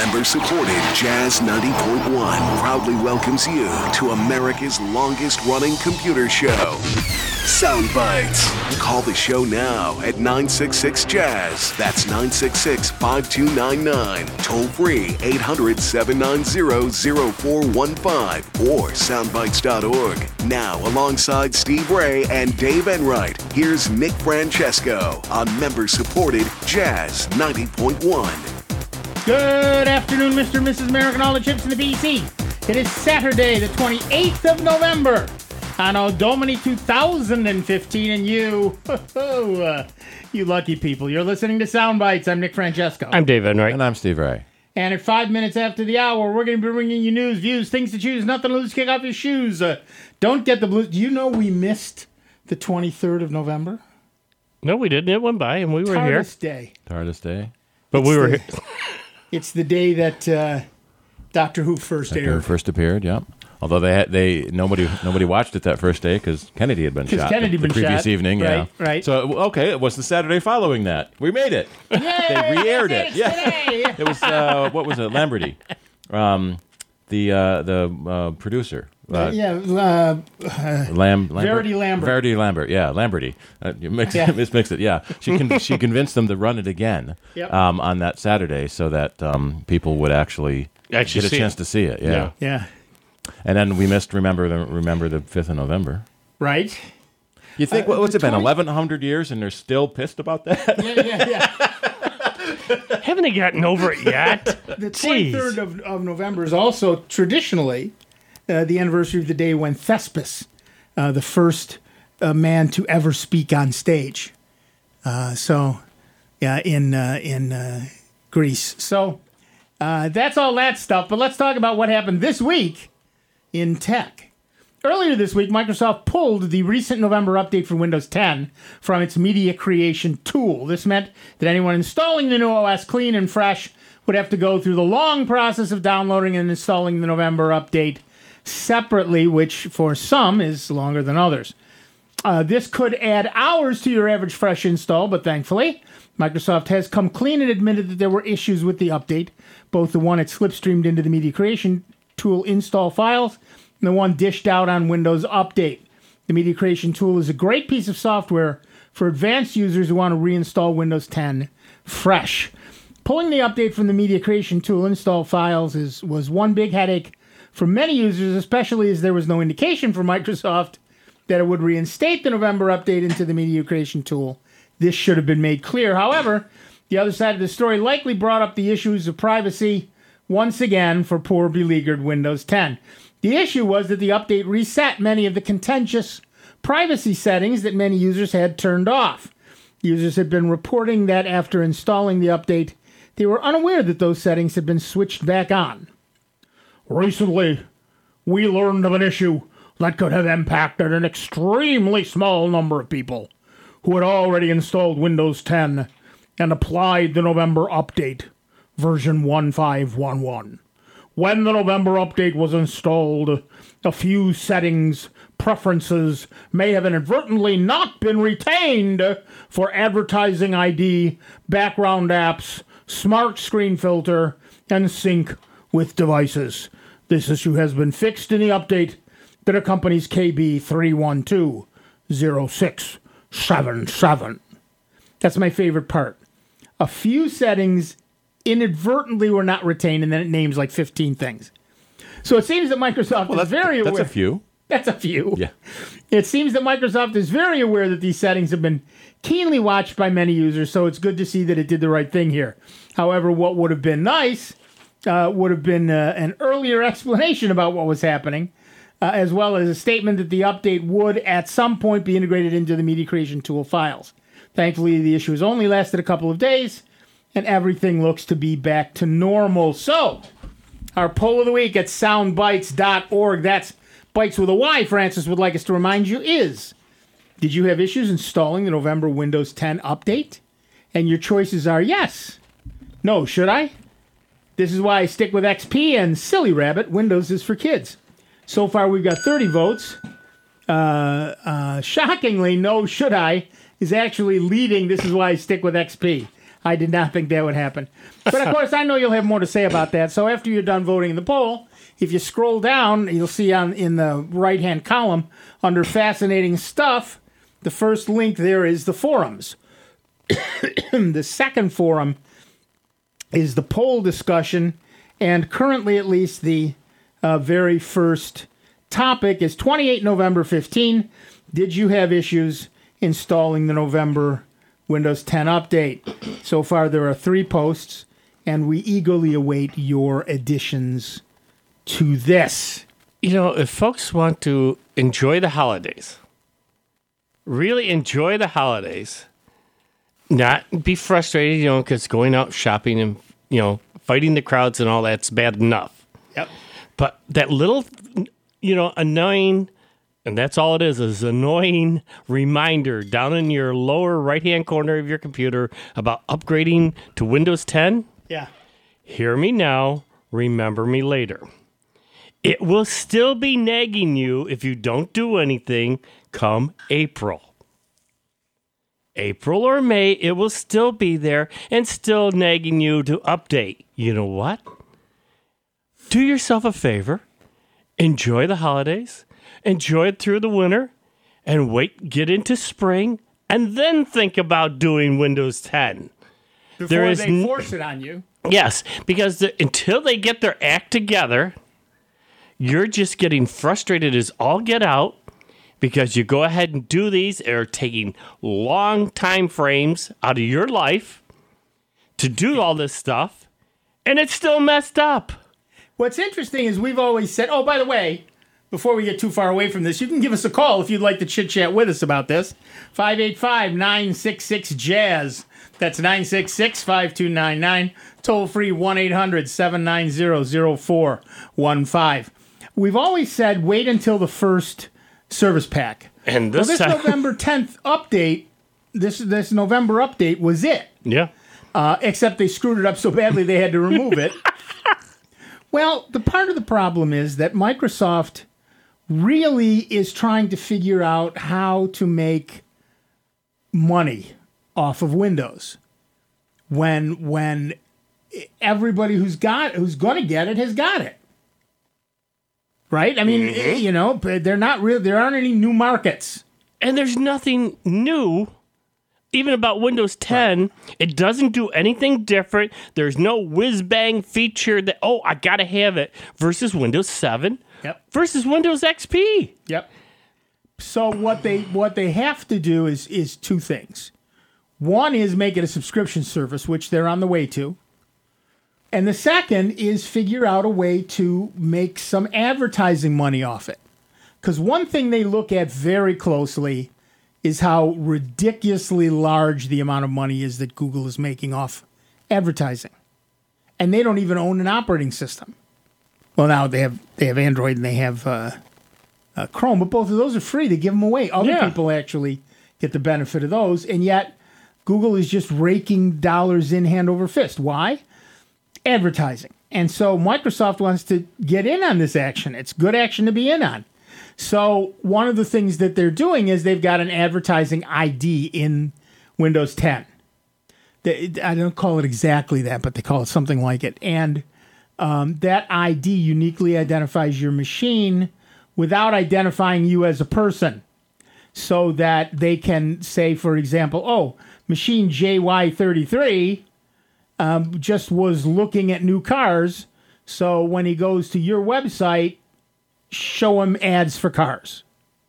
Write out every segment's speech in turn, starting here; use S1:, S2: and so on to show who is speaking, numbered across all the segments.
S1: Member-supported Jazz 90.1 proudly welcomes you to America's longest-running computer show, Sound Bites. Call the show now at 966-JAZZ. That's 966-5299. Toll-free 800-790-0415 or soundbites.org. Now, alongside Steve Ray and Dave Enright, here's Nick Francesco on member-supported Jazz 90.1.
S2: Good afternoon, Mr. and Mrs. America, and all the chips in the BC. It is Saturday, the 28th of November, Anno Domini 2015, and you lucky people, you're listening to Sound Bites. I'm Nick Francesco.
S3: I'm Dave Enright.
S4: And I'm Steve Ray.
S2: And at 5 minutes after the hour, we're going to be bringing you news, views, things to choose, nothing to lose, kick off your shoes. Don't get the blues. Do you know we missed the 23rd of November?
S3: No, we didn't. It went by, and we were here.
S4: TARDIS Day.
S3: But we were here.
S2: It's the day that Doctor Who first aired.
S4: First appeared, yeah. Although nobody watched it that first day because Kennedy had been shot.
S2: Kennedy
S4: the previous evening,
S2: right,
S4: yeah.
S2: Right.
S4: So okay, it was the Saturday following that. We made it.
S2: Yay,
S4: they re-aired it. Yeah.
S2: Today.
S4: It was what was it? Lamberty, the producer.
S2: Verity Lambert.
S4: Verity Lambert, yeah, Lamberty. You mix it, yeah. She convinced them to run it again on that Saturday so that people would actually get a chance to see it.
S2: Yeah.
S4: And then we missed remember the 5th of November.
S2: Right.
S4: You think what's it been 1,100 years and they're still pissed about that?
S2: Yeah.
S3: Haven't they gotten over it yet?
S2: The 23rd of November is also traditionally the anniversary of the day when Thespis, the first man to ever speak on stage. In Greece. So that's all that stuff. But let's talk about what happened this week in tech. Earlier this week, Microsoft pulled the recent November update for Windows 10 from its media creation tool. This meant that anyone installing the new OS clean and fresh would have to go through the long process of downloading and installing the November update separately, which for some is longer than others. This could add hours to your average fresh install, but thankfully, Microsoft has come clean and admitted that there were issues with the update, both the one it slipstreamed into the media creation tool install files and the one dished out on Windows Update. The Media Creation Tool is a great piece of software for advanced users who want to reinstall Windows 10 fresh. Pulling the update from the Media Creation Tool install files was one big headache for many users, especially as there was no indication from Microsoft that it would reinstate the November update into the Media Creation Tool. This should have been made clear. However, the other side of the story likely brought up the issues of privacy once again for poor beleaguered Windows 10. The issue was that the update reset many of the contentious privacy settings that many users had turned off. Users had been reporting that after installing the update, they were unaware that those settings had been switched back on. Recently, we learned of an issue that could have impacted an extremely small number of people who had already installed Windows 10 and applied the November update, version 1511. When the November update was installed, a few settings, preferences may have inadvertently not been retained for advertising ID, background apps, smart screen filter, and sync with devices. This issue has been fixed in the update that accompanies KB 3120677. That's my favorite part. A few settings inadvertently were not retained, and then it names like 15 things. So it seems that Microsoft is very aware.
S4: That's a few.
S2: That's a few.
S4: Yeah.
S2: It seems that Microsoft is very aware that these settings have been keenly watched by many users, so it's good to see that it did the right thing here. However, what would have been nice would have been an earlier explanation about what was happening, as well as a statement that the update would at some point be integrated into the Media Creation Tool files. Thankfully, the issue has only lasted a couple of days, and everything looks to be back to normal. So, our poll of the week at soundbites.org, that's Bites with a Y, Francis would like us to remind you, is: did you have issues installing the November Windows 10 update? And your choices are yes, no, should I? This is why I stick with XP, and Silly Rabbit, Windows is for kids. So far, we've got 30 votes. Shockingly, no, should I, is actually leading. This is why I stick with XP. I did not think that would happen. But, of course, I know you'll have more to say about that. So after you're done voting in the poll, if you scroll down, you'll see in the right-hand column, under Fascinating Stuff, the first link there is the forums. The second forum is the poll discussion, and currently, at least, the very first topic is 28 November 15. Did you have issues installing the November Windows 10 update? So far, there are 3 posts, and we eagerly await your additions to this.
S3: You know, if folks want to enjoy the holidays, really enjoy the holidays, not be frustrated, because going out shopping and, fighting the crowds and all that's bad enough.
S2: Yep.
S3: But that little, annoying, and that's all it is annoying reminder down in your lower right-hand corner of your computer about upgrading to Windows 10.
S2: Yeah.
S3: Hear me now, remember me later. It will still be nagging you if you don't do anything come April. April or May, it will still be there and still nagging you to update. You know what? Do yourself a favor. Enjoy the holidays. Enjoy it through the winter. And get into spring. And then think about doing Windows 10.
S2: Before they force it on you.
S3: Yes, because until they get their act together, you're just getting frustrated as all get out. Because you go ahead and do these, they're taking long time frames out of your life to do all this stuff, and it's still messed up.
S2: What's interesting is we've always said, oh, by the way, before we get too far away from this, you can give us a call if you'd like to chit-chat with us about this. 585-966-JAZZ. That's 966-5299. Toll-free 1-800-790-0415. We've always said wait until the first service pack.
S3: And this
S2: November 10th update, this November update was it.
S3: Yeah.
S2: Except they screwed it up so badly they had to remove it. Well, the part of the problem is that Microsoft really is trying to figure out how to make money off of Windows when everybody who's going to get it has got it. Right? I mean, they're not real. There aren't any new markets.
S3: And there's nothing new, even about Windows 10. Right. It doesn't do anything different. There's no whiz-bang feature that, I got to have it, versus Windows 7 versus Windows XP.
S2: Yep. So what they have to do is 2 things. One is make it a subscription service, which they're on the way to. And the second is figure out a way to make some advertising money off it. Because one thing they look at very closely is how ridiculously large the amount of money is that Google is making off advertising. And they don't even own an operating system. Well, now they have Android and they have Chrome, but both of those are free. They give them away. Other people actually get the benefit of those. And yet Google is just raking dollars in hand over fist. Why? Advertising. And so Microsoft wants to get in on this action. It's good action to be in on. So one of the things that they're doing is they've got an advertising ID in Windows 10. I don't call it exactly that, but they call it something like it. And that ID uniquely identifies your machine without identifying you as a person, so that they can say, for example, machine JY33 just was looking at new cars, so when he goes to your website, show him ads for cars.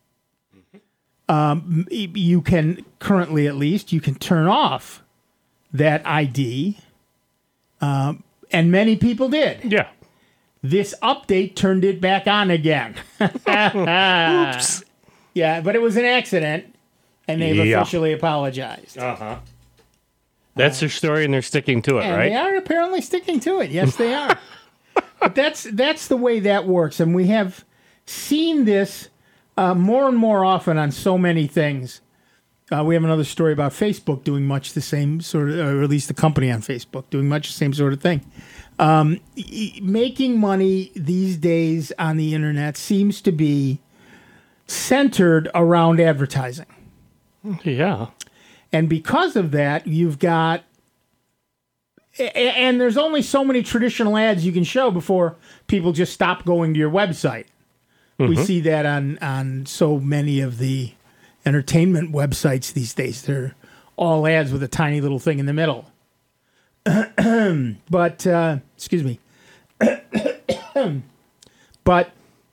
S2: You can, currently at least, you can turn off that ID, and many people did.
S3: Yeah.
S2: This update turned it back on again. Oops. Yeah, but it was an accident, and they've officially apologized.
S3: Uh-huh. That's their story, and they're sticking to it, right?
S2: They are apparently sticking to it. Yes, they are. But that's the way that works, and we have seen this more and more often on so many things. We have another story about Facebook doing much the same sort of, or at least the company on Facebook doing much the same sort of thing. Making money these days on the internet seems to be centered around advertising.
S3: Yeah.
S2: And because of that, you've got And there's only so many traditional ads you can show before people just stop going to your website. Mm-hmm. We see that on so many of the entertainment websites these days. They're all ads with a tiny little thing in the middle. But, excuse me. But,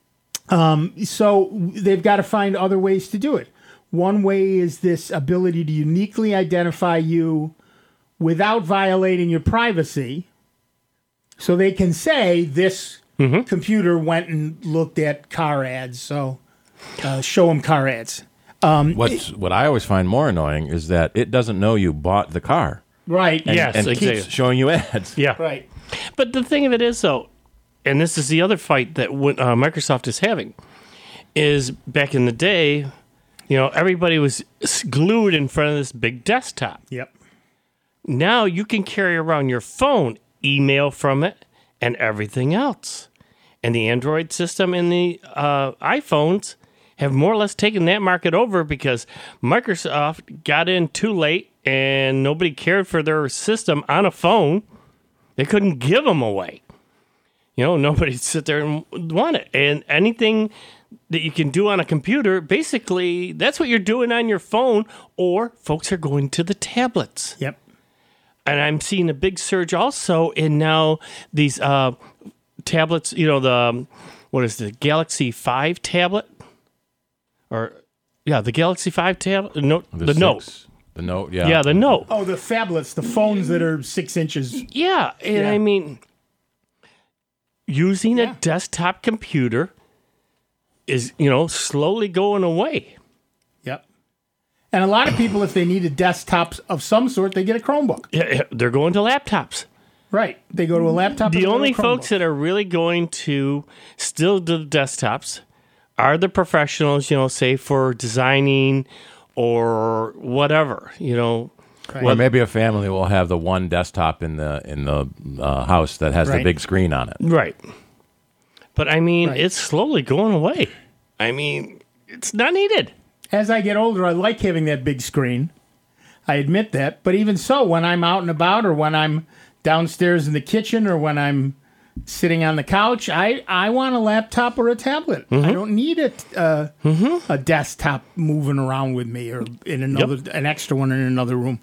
S2: so they've got to find other ways to do it. One way is this ability to uniquely identify you without violating your privacy. So they can say this computer went and looked at car ads. So show them car ads.
S4: What I always find more annoying is that it doesn't know you bought the car.
S2: Right.
S4: And keeps showing you ads.
S3: Yeah.
S2: Right.
S3: But the thing of it is, though, and this is the other fight that Microsoft is having, is back in the day, everybody was glued in front of this big desktop.
S2: Yep.
S3: Now you can carry around your phone, email from it, and everything else. And the Android system and the iPhones have more or less taken that market over because Microsoft got in too late and nobody cared for their system on a phone. They couldn't give them away. Nobody'd sit there and want it. And anything that you can do on a computer, basically, that's what you're doing on your phone, or folks are going to the tablets.
S2: Yep.
S3: And I'm seeing a big surge also in now these tablets, what is the Galaxy 5 tablet? The Galaxy 5 tablet? The Note.
S4: The Note, yeah.
S3: Yeah, the Note.
S2: Oh, the phablets, the phones that are 6 inches.
S3: Yeah, and I mean, using a desktop computer is, slowly going away.
S2: Yep. And a lot of people, if they need a desktop of some sort, they get a Chromebook.
S3: Yeah, they're going to laptops.
S2: Right. They go to a laptop.
S3: The only folks that are really going to still do desktops are the professionals, say for designing or whatever,
S2: Right.
S4: Or maybe a family will have the one desktop in the house that has the big screen on it.
S3: Right. But I mean, it's slowly going away. I mean, it's not needed.
S2: As I get older, I like having that big screen. I admit that. But even so, when I'm out and about or when I'm downstairs in the kitchen or when I'm sitting on the couch, I want a laptop or a tablet. I don't need a desktop moving around with me or in an extra one in another room.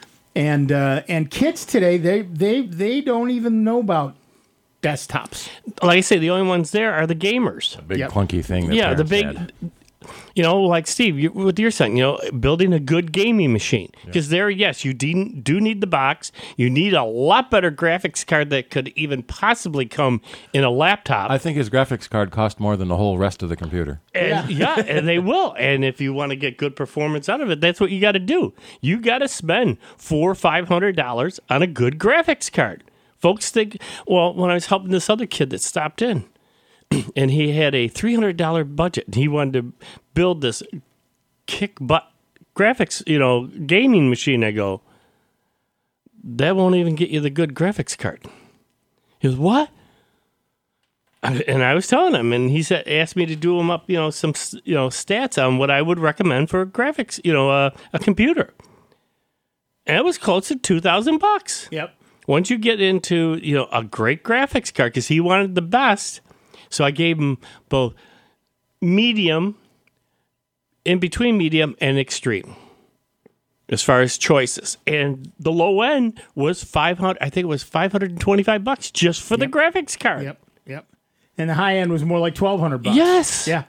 S2: And kids today, they don't even know about desktops.
S3: Like I say, the only ones there are the gamers.
S4: A big clunky thing. That
S3: the big.
S4: Had.
S3: Like Steve, with your son, building a good gaming machine. Because yes, you do need the box. You need a lot better graphics card that could even possibly come in a laptop.
S4: I think his graphics card cost more than the whole rest of the computer.
S3: And, and they will. And if you want to get good performance out of it, that's what you got to do. You got to spend $400 or $500 on a good graphics card. Folks think, when I was helping this other kid that stopped in, and he had a $300 budget, and he wanted to build this kick-butt graphics, gaming machine. I go, that won't even get you the good graphics card. He goes, what? And I was telling him, and he asked me to do him up, some, stats on what I would recommend for graphics, a computer. And it was close to $2,000.
S2: Yep.
S3: Once you get into, a great graphics card, because he wanted the best. So I gave him both medium, in between medium and extreme, as far as choices. And the low end was $500. I think it was $525 just for the graphics card.
S2: Yep. And the high end was more like $1,200.
S3: Yes.
S2: Yeah.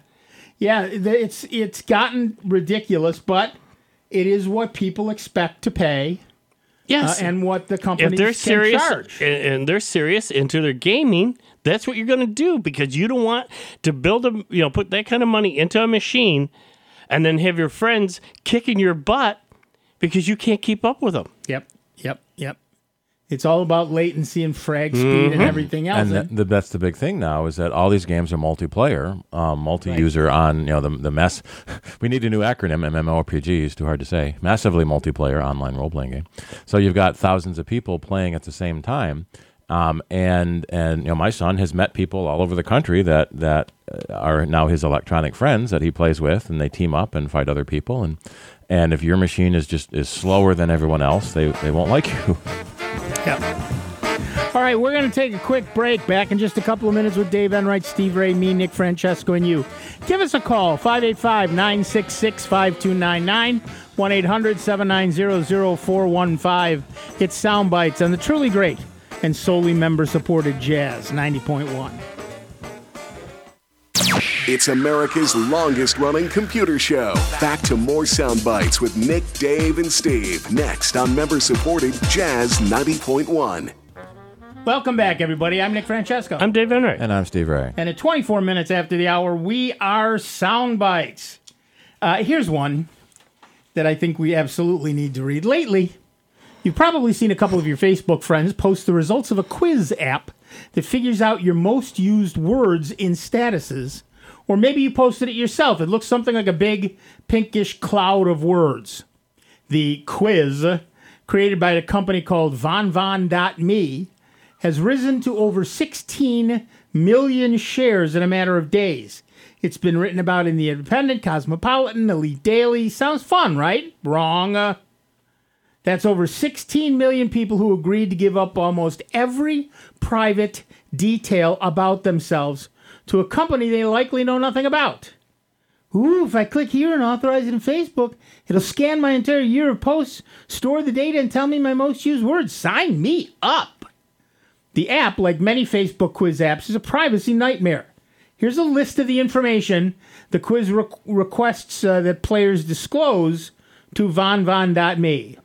S2: It's gotten ridiculous, but it is what people expect to pay.
S3: Yes.
S2: And what the companies
S3: if they're serious,
S2: can charge.
S3: And they're serious into their gaming, that's what you're going to do, because you don't want to build put that kind of money into a machine and then have your friends kicking your butt because you can't keep up with them.
S2: Yep. It's all about latency and frag speed and everything else.
S4: And that's the big thing now, is that all these games are multiplayer, multi-user on, the mess. We need a new acronym, MMORPG is too hard to say. Massively multiplayer online role-playing game. So you've got thousands of people playing at the same time. And my son has met people all over the country that are now his electronic friends that he plays with, and they team up and fight other people. And if your machine is slower than everyone else, they won't like you.
S2: Yep. All right, we're going to take a quick break. Back in just a couple of minutes with Dave Enright, Steve Ray, me, Nick Francesco, and you. Give us a call, 585-966-5299, 1-800-790-0415. It's Sound Bites on the truly great and solely member-supported Jazz 90.1.
S1: It's America's longest-running computer show. Back to more Sound Bites with Nick, Dave, and Steve. Next on member-supported Jazz 90.1.
S2: Welcome back, everybody. I'm Nick Francesco.
S3: I'm Dave Enright.
S4: And I'm Steve Ray.
S2: And at 24 minutes after the hour, we are Sound Bites. Here's one that I think we absolutely need to read. Lately, you've probably seen a couple of your Facebook friends post the results of a quiz app that figures out your most used words in statuses. Or maybe you posted it yourself. It looks something like a big pinkish cloud of words. The quiz, created by a company called VonVon.me, has risen to over 16 million shares in a matter of days. It's been written about in The Independent, Cosmopolitan, Elite Daily. Sounds fun, right? Wrong. That's over 16 million people who agreed to give up almost every private detail about themselves to a company they likely know nothing about. Ooh, if I click here and authorize it in Facebook, it'll scan my entire year of posts, store the data, and tell me my most used words. Sign me up. The app, like many Facebook quiz apps, is a privacy nightmare. Here's a list of the information the quiz requests that players disclose to VonVon.me.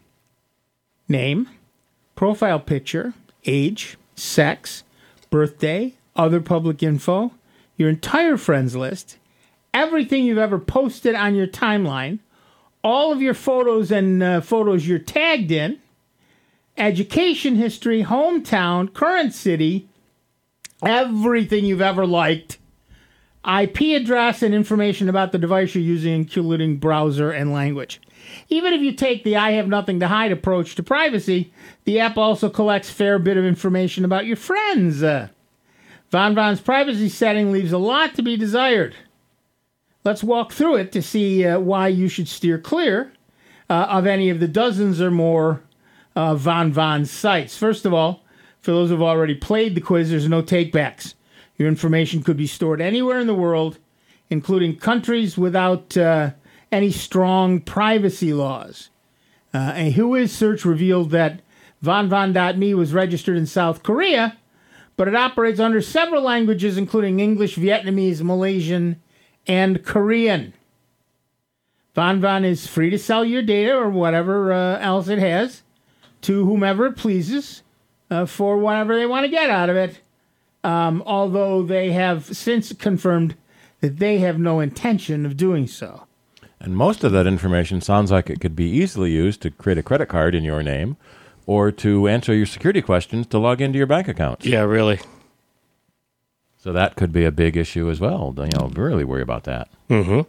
S2: Name, profile picture, age, sex, birthday, other public info, your entire friends list, everything you've ever posted on your timeline, all of your photos and photos you're tagged in, education history, hometown, current city, everything you've ever liked, IP address, and information about the device you're using, including browser and language. Even if you take the I have nothing to hide approach to privacy, the app also collects a fair bit of information about your friends. VonVon's privacy setting leaves a lot to be desired. Let's walk through it to see why you should steer clear of any of the dozens or more VonVon sites. First of all, for those who've already played the quiz, there's no takebacks. Your information could be stored anywhere in the world, including countries without any strong privacy laws. A Whois search revealed that VonVon.me was registered in South Korea, but it operates under several languages, including English, Vietnamese, Malaysian, and Korean. VonVon is free to sell your data or whatever else it has to whomever it pleases for whatever they want to get out of it, although they have since confirmed that they have no intention of doing so.
S4: And most of that information sounds like it could be easily used to create a credit card in your name or to answer your security questions to log into your bank accounts.
S3: Yeah, really.
S4: So that could be a big issue as well. You know, really worry about that.
S3: Mm-hmm.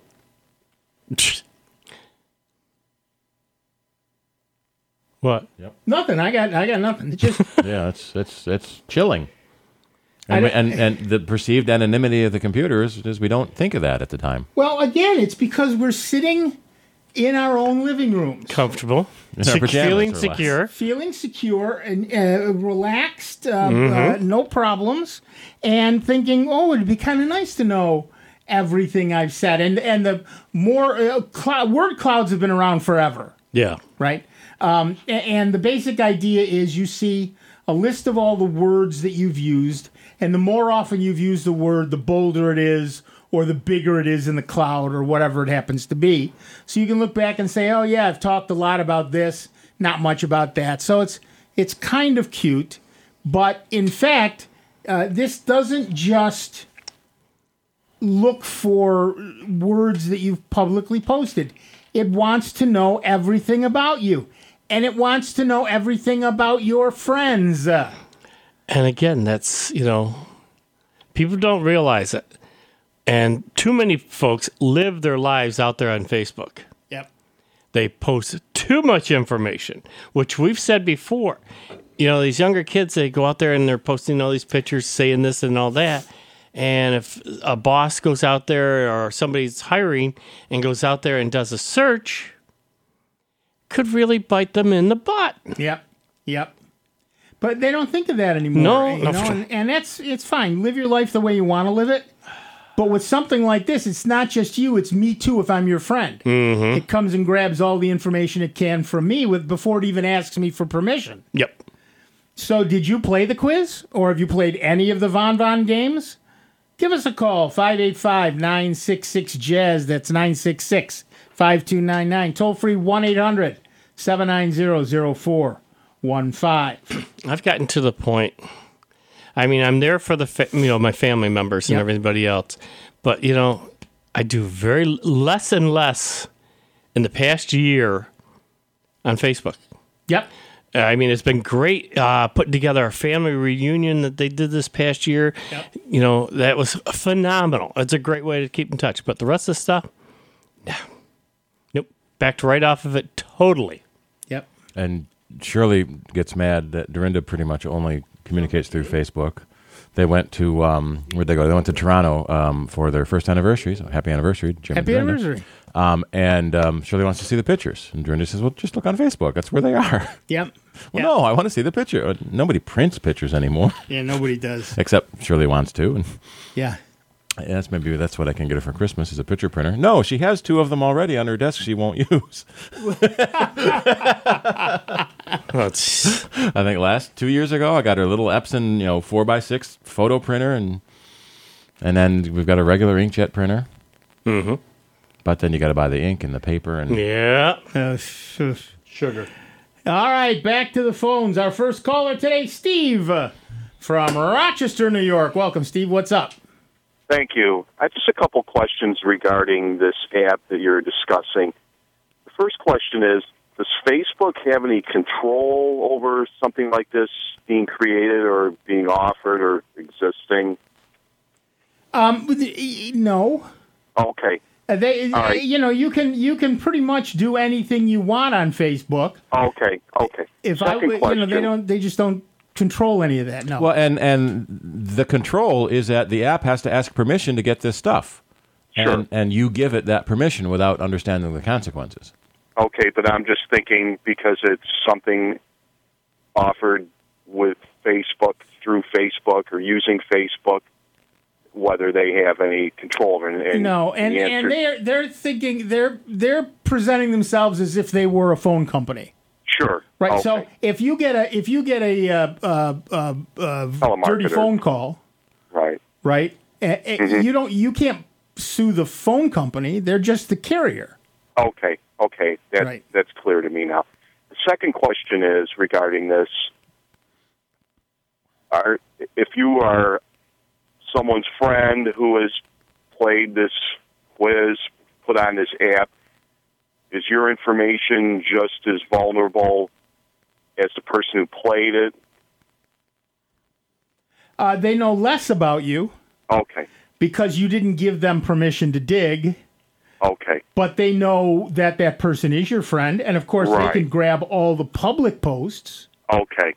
S3: What?
S4: Yep.
S2: Nothing. I got nothing. It's just
S4: Yeah, it's chilling. And the perceived anonymity of the computer is we don't think of that at the time.
S2: well, again, it's because we're sitting in our own living rooms,
S3: Comfortable.
S4: In our pajamas,
S3: Feeling
S4: or less.
S3: secure.
S2: feeling secure and relaxed, no problems, and thinking, oh, it'd be kind of nice to know everything I've said. And the more word clouds have been around forever,
S3: Yeah.
S2: right? And the basic idea is you see a list of all the words that you've used, and the more often you've used the word, the bolder it is, or the bigger it is in the cloud, or whatever it happens to be. So you can look back and say, oh yeah, I've talked a lot about this, not much about that. So it's kind of cute, but in fact, this doesn't just look for words that you've publicly posted. It wants to know everything about you. And it wants to know everything about your friends.
S3: And again, that's, people don't realize it. And too many folks live their lives out there on Facebook.
S2: Yep.
S3: They post too much information, which we've said before. These younger kids, they go out there and they're posting all these pictures saying this and all that. And if a boss goes out there or somebody's hiring and goes out there and does a search, could really bite them in the butt.
S2: Yep. But they don't think of that anymore.
S3: No,
S2: you know? and it's fine. Live your life the way you want to live it. But with something like this, it's not just you. It's me too. If I'm your friend, it comes and grabs all the information it can from me before it even asks me for permission.
S3: Yep.
S2: So, did you play the quiz, or have you played any of the Von games? Give us a call, 585-966-JAZZ. That's 966-5299. Toll free 1-800-790-0415.
S3: I've gotten to the point. I mean, I'm there for my family members and everybody else, but I do very less and less in the past year on Facebook.
S2: Yep.
S3: I mean, it's been great putting together a family reunion that they did this past year. Yep. That was phenomenal. It's a great way to keep in touch. But the rest of the stuff, nope. Backed right off of it totally.
S2: Yep.
S4: And Shirley gets mad that Dorinda pretty much only communicates through Facebook. They went to, where'd they go? They went to Toronto for their first anniversary. So happy anniversary, Jim and
S2: Happy
S4: Dorinda.
S2: anniversary.
S4: And Shirley wants to see the pictures. And Dorinda says, well, just look on Facebook. That's where they are.
S2: Yep.
S4: Well, no, I want to see the picture. Nobody prints pictures anymore.
S2: Yeah, nobody does.
S4: Except Shirley wants to. And
S2: Yeah.
S4: that's what I can get her for Christmas is a picture printer. No, she has 2 of them already on her desk she won't use. I think 2 years ago I got her little Epson 4x6 photo printer, and then we've got a regular inkjet printer.
S3: Mm-hmm.
S4: But then you got to buy the ink and the paper and
S2: Sugar. All right, back to the phones. Our first caller today, Steve from Rochester, New York. Welcome, Steve. What's up?
S5: Thank you. I have just a couple questions regarding this app that you're discussing. The first question is, does Facebook have any control over something like this being created or being offered or existing?
S2: No.
S5: Okay.
S2: They,
S5: all right.
S2: you can pretty much do anything you want on Facebook.
S5: Okay.
S2: If
S5: Second question.
S2: they just don't control any of that. No.
S4: Well, and the control is that the app has to ask permission to get this stuff.
S5: Sure.
S4: And you give it that permission without understanding the consequences.
S5: Okay, but I'm just thinking because it's something offered with Facebook, through Facebook, or using Facebook, whether they have any control over it.
S2: No, and they're thinking they're presenting themselves as if they were a phone company.
S5: Sure.
S2: Right.
S5: Okay.
S2: So if you get a dirty phone call, right, you can't sue the phone company. They're just the carrier.
S5: Okay. That's clear to me now. The second question is regarding this. If you are someone's friend who has played this quiz, put on this app, is your information just as vulnerable as the person who played it?
S2: They know less about you.
S5: Okay.
S2: Because you didn't give them permission to dig.
S5: Okay.
S2: But they know that person is your friend, and of course they can grab all the public posts.
S5: Okay.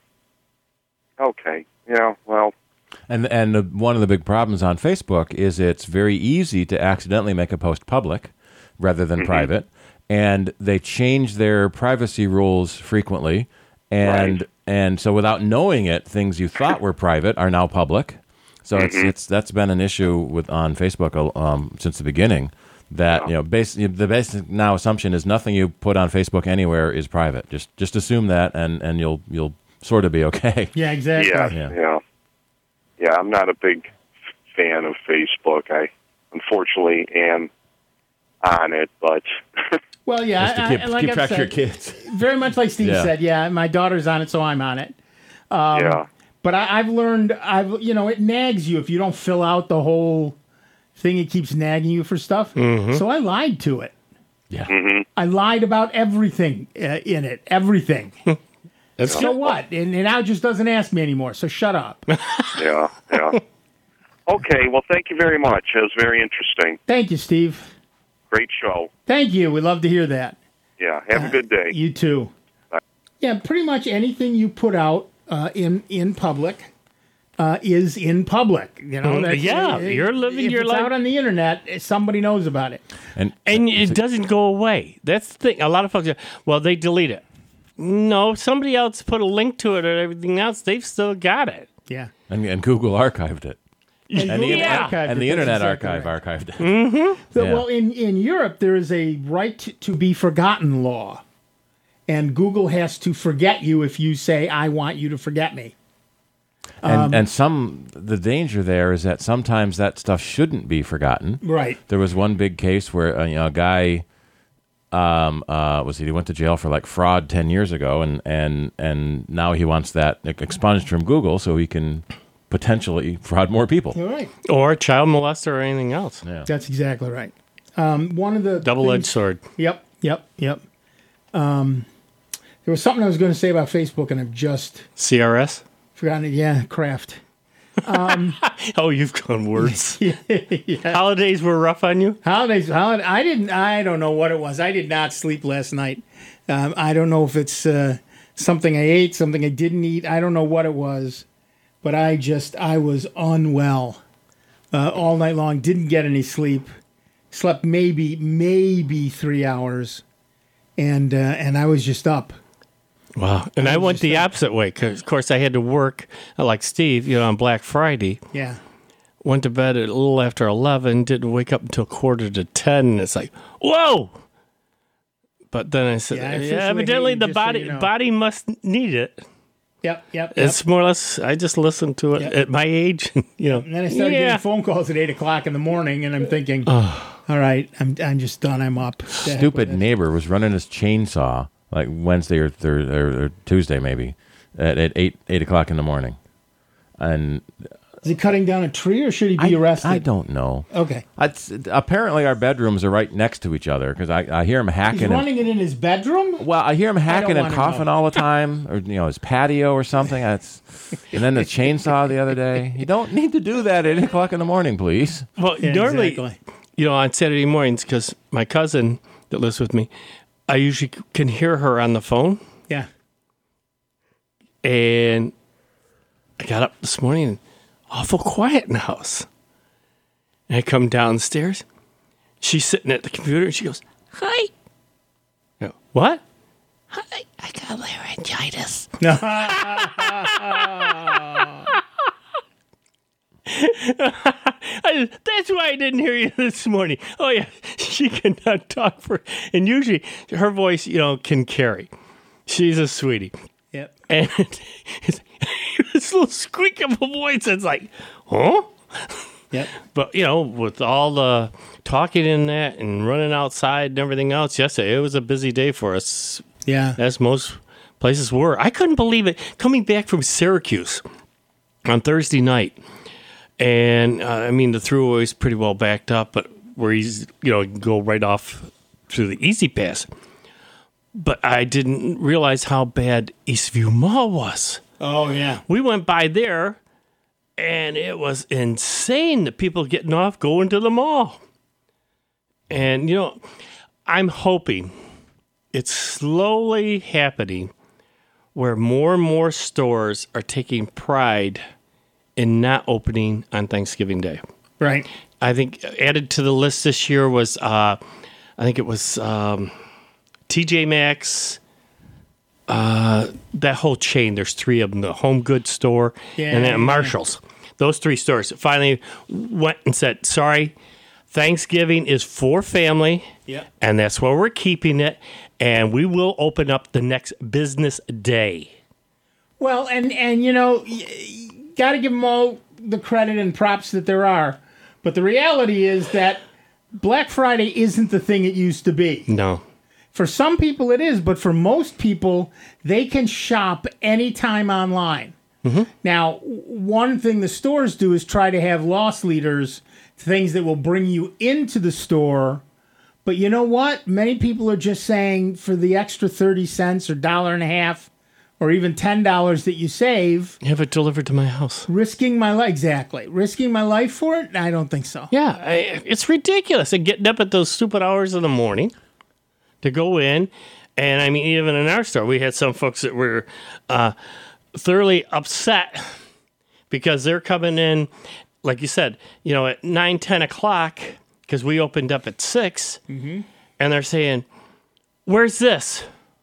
S5: Yeah, well.
S4: And one of the big problems on Facebook is it's very easy to accidentally make a post public rather than private, and they change their privacy rules frequently, and so without knowing it, things you thought were private are now public. So that's been an issue on Facebook since the beginning. That the basic now assumption is nothing you put on Facebook anywhere is private. Just assume that, and you'll sort of be okay.
S2: Yeah, exactly.
S5: Yeah, I'm not a big fan of Facebook. I unfortunately am on it, but
S2: well, yeah,
S4: just to keep track of your kids.
S2: Very much like Steve said. Yeah, my daughter's on it, so I'm on it. But I've learned, it nags you if you don't fill out the whole thing. It keeps nagging you for stuff. So I lied to it.
S4: Yeah,
S2: I lied about everything in it. Everything. So what? And now it just doesn't ask me anymore. So shut up.
S5: Yeah. Okay. Well, thank you very much. It was very interesting.
S2: Thank you, Steve.
S5: Great show.
S2: Thank you. We love to hear that.
S5: Yeah. Have a good day.
S2: You too.
S5: Bye.
S2: Yeah. Pretty much anything you put out in public is in public.
S3: You're living your life
S2: out on the internet. Somebody knows about it,
S3: and it doesn't go away. That's the thing. A lot of folks, they delete it. No, somebody else put a link to it or everything else. They've still got it.
S2: Yeah.
S4: And Google archived it.
S2: And
S4: And the,
S2: Google
S3: Yeah.
S2: archived
S4: and
S2: it.
S4: the
S2: That's
S4: Internet
S2: exactly
S4: Archive
S2: right.
S4: archived it.
S2: So,
S4: Yeah.
S2: well, in Europe, there is a right to be forgotten law. And Google has to forget you if you say, I want you to forget me.
S4: And the danger there is that sometimes that stuff shouldn't be forgotten.
S2: Right.
S4: There was one big case where a guy he went to jail for like fraud 10 years ago, and now he wants that expunged from Google so he can potentially fraud more people.
S2: All right.
S3: Or child molester or anything else.
S4: Yeah.
S2: That's exactly right. One of the
S3: Double-edged
S2: things-
S3: sword.
S2: Yep. There was something I was going to say about Facebook, and I've just
S3: CRS?
S2: forgotten it. Yeah, Kraft.
S3: Oh, you've gone worse.
S2: Yeah.
S3: Holidays were rough on you?
S2: I don't know what it was. I did not sleep last night. I don't know if it's something I ate, something I didn't eat. I don't know what it was, but I was unwell all night long. Didn't get any sleep. Slept maybe 3 hours, and I was just up.
S3: Wow. And I went the opposite way because, of course, I had to work like Steve, on Black Friday.
S2: Yeah.
S3: Went to bed at a little after 11, didn't wake up until 9:45, and it's like, whoa! But then I said,
S2: Yeah, I officially
S3: evidently
S2: hate
S3: the
S2: you, just so
S3: body
S2: you know.
S3: body must need it.
S2: Yep.
S3: It's more or less, I just listened to it
S2: Yep.
S3: at my age.
S2: And then I started getting phone calls at 8:00 in the morning, and I'm thinking, all right, I'm just done. I'm up.
S4: Stupid neighbor was running his chainsaw like Wednesday or Tuesday maybe at 8 o'clock in the morning. And
S2: Is he cutting down a tree, or should he be arrested?
S4: I don't know.
S2: Okay.
S4: Apparently our bedrooms are right next to each other because I hear him hacking.
S2: He's running it in his bedroom?
S4: Well, I hear him hacking and
S2: wanna
S4: coughing
S2: know.
S4: all the time, or his patio or something. And then the chainsaw the other day. You don't need to do that at 8 o'clock in the morning, please.
S3: Well,
S2: Yeah,
S3: normally,
S2: exactly.
S3: on Saturday mornings, because my cousin that lives with me, I usually can hear her on the phone.
S2: Yeah.
S3: And I got up this morning and awful quiet in the house. And I come downstairs. She's sitting at the computer and she goes, "Hi." I go, "What?" "Hi, I got laryngitis." That's why I didn't hear you this morning. Oh, yeah. She cannot talk and usually her voice, can carry. She's a sweetie.
S2: Yep.
S3: And it's this little squeak of a voice that's like, huh?
S2: Yep.
S3: But, with all the talking in that and running outside and everything else, yesterday, it was a busy day for us,
S2: Yeah.
S3: as most places were. I couldn't believe it. Coming back from Syracuse on Thursday night, and, the thruway is pretty well backed up, but where you can go right off through the Easy Pass. But I didn't realize how bad Eastview Mall was.
S2: Oh, yeah.
S3: We went by there, and it was insane. The people getting off, going to the mall. And, I'm hoping it's slowly happening where more and more stores are taking pride in not opening on Thanksgiving Day.
S2: Right.
S3: I think added to the list this year was, TJ Maxx, that whole chain. There's three of them: the Home Goods store, and then Marshalls. Those three stores finally went and said, "Sorry, Thanksgiving is for family, and that's where we're keeping it, and we will open up the next business day."
S2: Well, and got to give them all the credit and props that there are. But the reality is that Black Friday isn't the thing it used to be.
S3: No.
S2: For some people it is, but for most people, they can shop anytime online. Mm-hmm. Now, one thing the stores do is try to have loss leaders, things that will bring you into the store. But you know what? Many people are just saying for the extra 30 cents or $1.50 or even $10 that you save,
S3: Have it delivered to my house.
S2: risking my life. Exactly. Risking my life for it? I don't think so.
S3: Yeah, it's ridiculous. And getting up at those stupid hours in the morning to go in. And even in our store, we had some folks that were thoroughly upset because they're coming in, like you said, at 9, 10 o'clock because we opened up at 6. Mm-hmm. And they're saying, "Where's this?"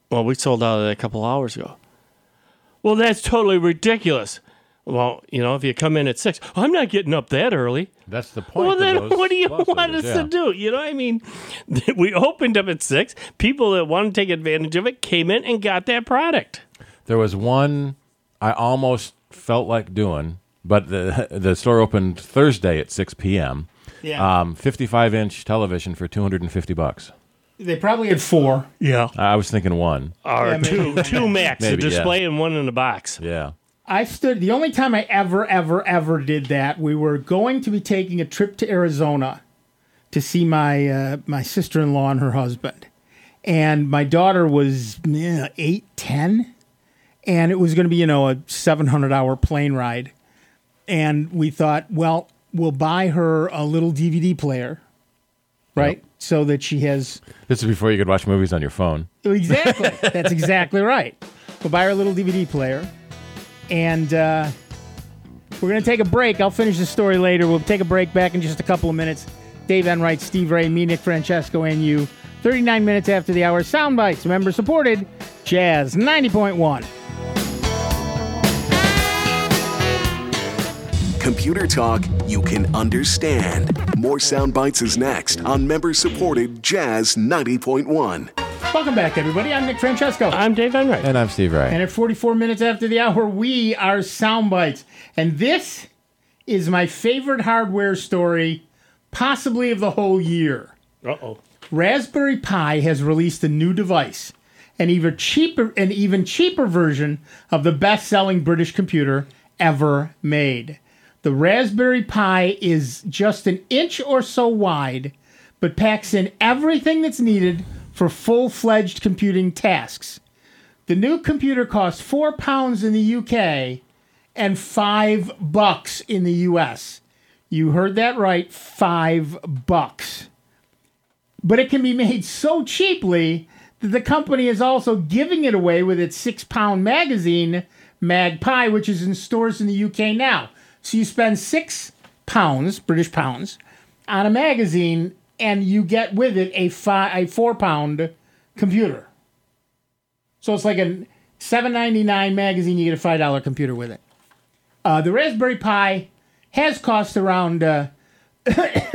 S3: Well, we sold out of that a couple hours ago. Well, that's totally ridiculous. Well, if you come in at 6, I'm not getting up that early.
S4: That's the point.
S3: Well, then
S4: of those
S3: what do you
S4: bus
S3: want
S4: service,
S3: us to do? You know what I mean? We opened up at 6. People that want to take advantage of it came in and got that product.
S4: There was one I almost felt like doing, but the store opened Thursday at 6 p.m.
S2: Yeah.
S4: 55-inch television for $250.
S2: They probably had 4.
S3: Yeah.
S4: I was thinking one.
S3: Or
S2: Yeah, maybe.
S3: two max,
S4: Maybe,
S3: a display and one in the box.
S4: Yeah.
S2: The only time I ever did that, we were going to be taking a trip to Arizona to see my sister-in-law and her husband. And my daughter was 8, 10, and it was going to be, a 700-hour plane ride. And we thought, well, we'll buy her a little DVD player, right?
S4: Yep.
S2: So that she has...
S4: This is before you could watch movies on your phone.
S2: Exactly. That's exactly right. We'll buy her a little DVD player. And we're going to take a break. I'll finish the story later. We'll take a break back in just a couple of minutes. Dave Enright, Steve Ray, me, Nick Francesco, and you. 39 minutes after the hour. Soundbites, member-supported. Jazz 90.1.
S1: Computer talk you can understand. More sound bites is next on member-supported Jazz 90.1.
S2: Welcome back, everybody. I'm Nick Francesco.
S3: I'm Dave Enright.
S4: And I'm Steve Ray.
S2: And at 44 minutes after the hour, we are Soundbites. And this is my favorite hardware story, possibly of the whole year.
S3: Uh-oh.
S2: Raspberry Pi has released a new device, an even cheaper version of the best-selling British computer ever made. The Raspberry Pi is just an inch or so wide, but packs in everything that's needed for full-fledged computing tasks. The new computer costs £4 in the UK and $5 in the US. You heard that right, $5. But it can be made so cheaply that the company is also giving it away with its £6 magazine, Magpie, which is in stores in the UK now. So you spend £6, British pounds, on a magazine, and you get with it a £4 computer. So it's like a $7.99 magazine. You get a $5 computer with it. The Raspberry Pi has cost around $20 to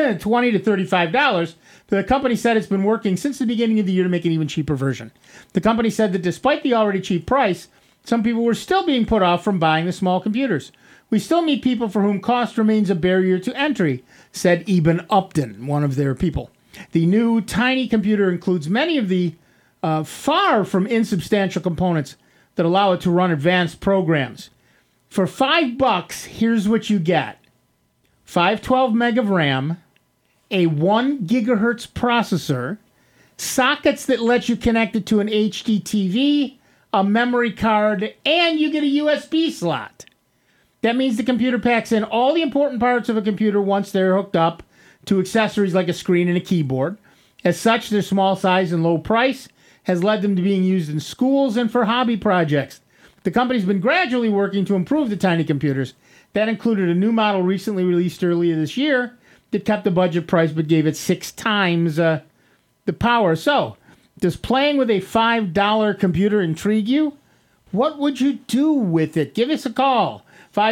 S2: $35, but the company said it's been working since the beginning of the year to make an even cheaper version. The company said that despite the already cheap price, some people were still being put off from buying the small computers. We still meet people for whom cost remains a barrier to entry, said Eben Upton, one of their people. The new tiny computer includes many of the far from insubstantial components that allow it to run advanced programs. For $5, here's what you get. 512 meg of RAM, a 1 gigahertz processor, sockets that let you connect it to an HD TV, a memory card, and you get a USB slot. That means the computer packs in all the important parts of a computer once they're hooked up to accessories like a screen and a keyboard. As such, their small size and low price has led them to being used in schools and for hobby projects. The company's been gradually working to improve the tiny computers. That included a new model recently released earlier this year that kept the budget price but gave it 6 times the power. So, does playing with a $5 computer intrigue you? What would you do with it? Give us a call.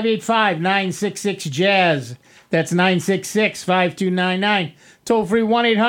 S2: 585-966-JAZZ. That's 966-5299. Toll free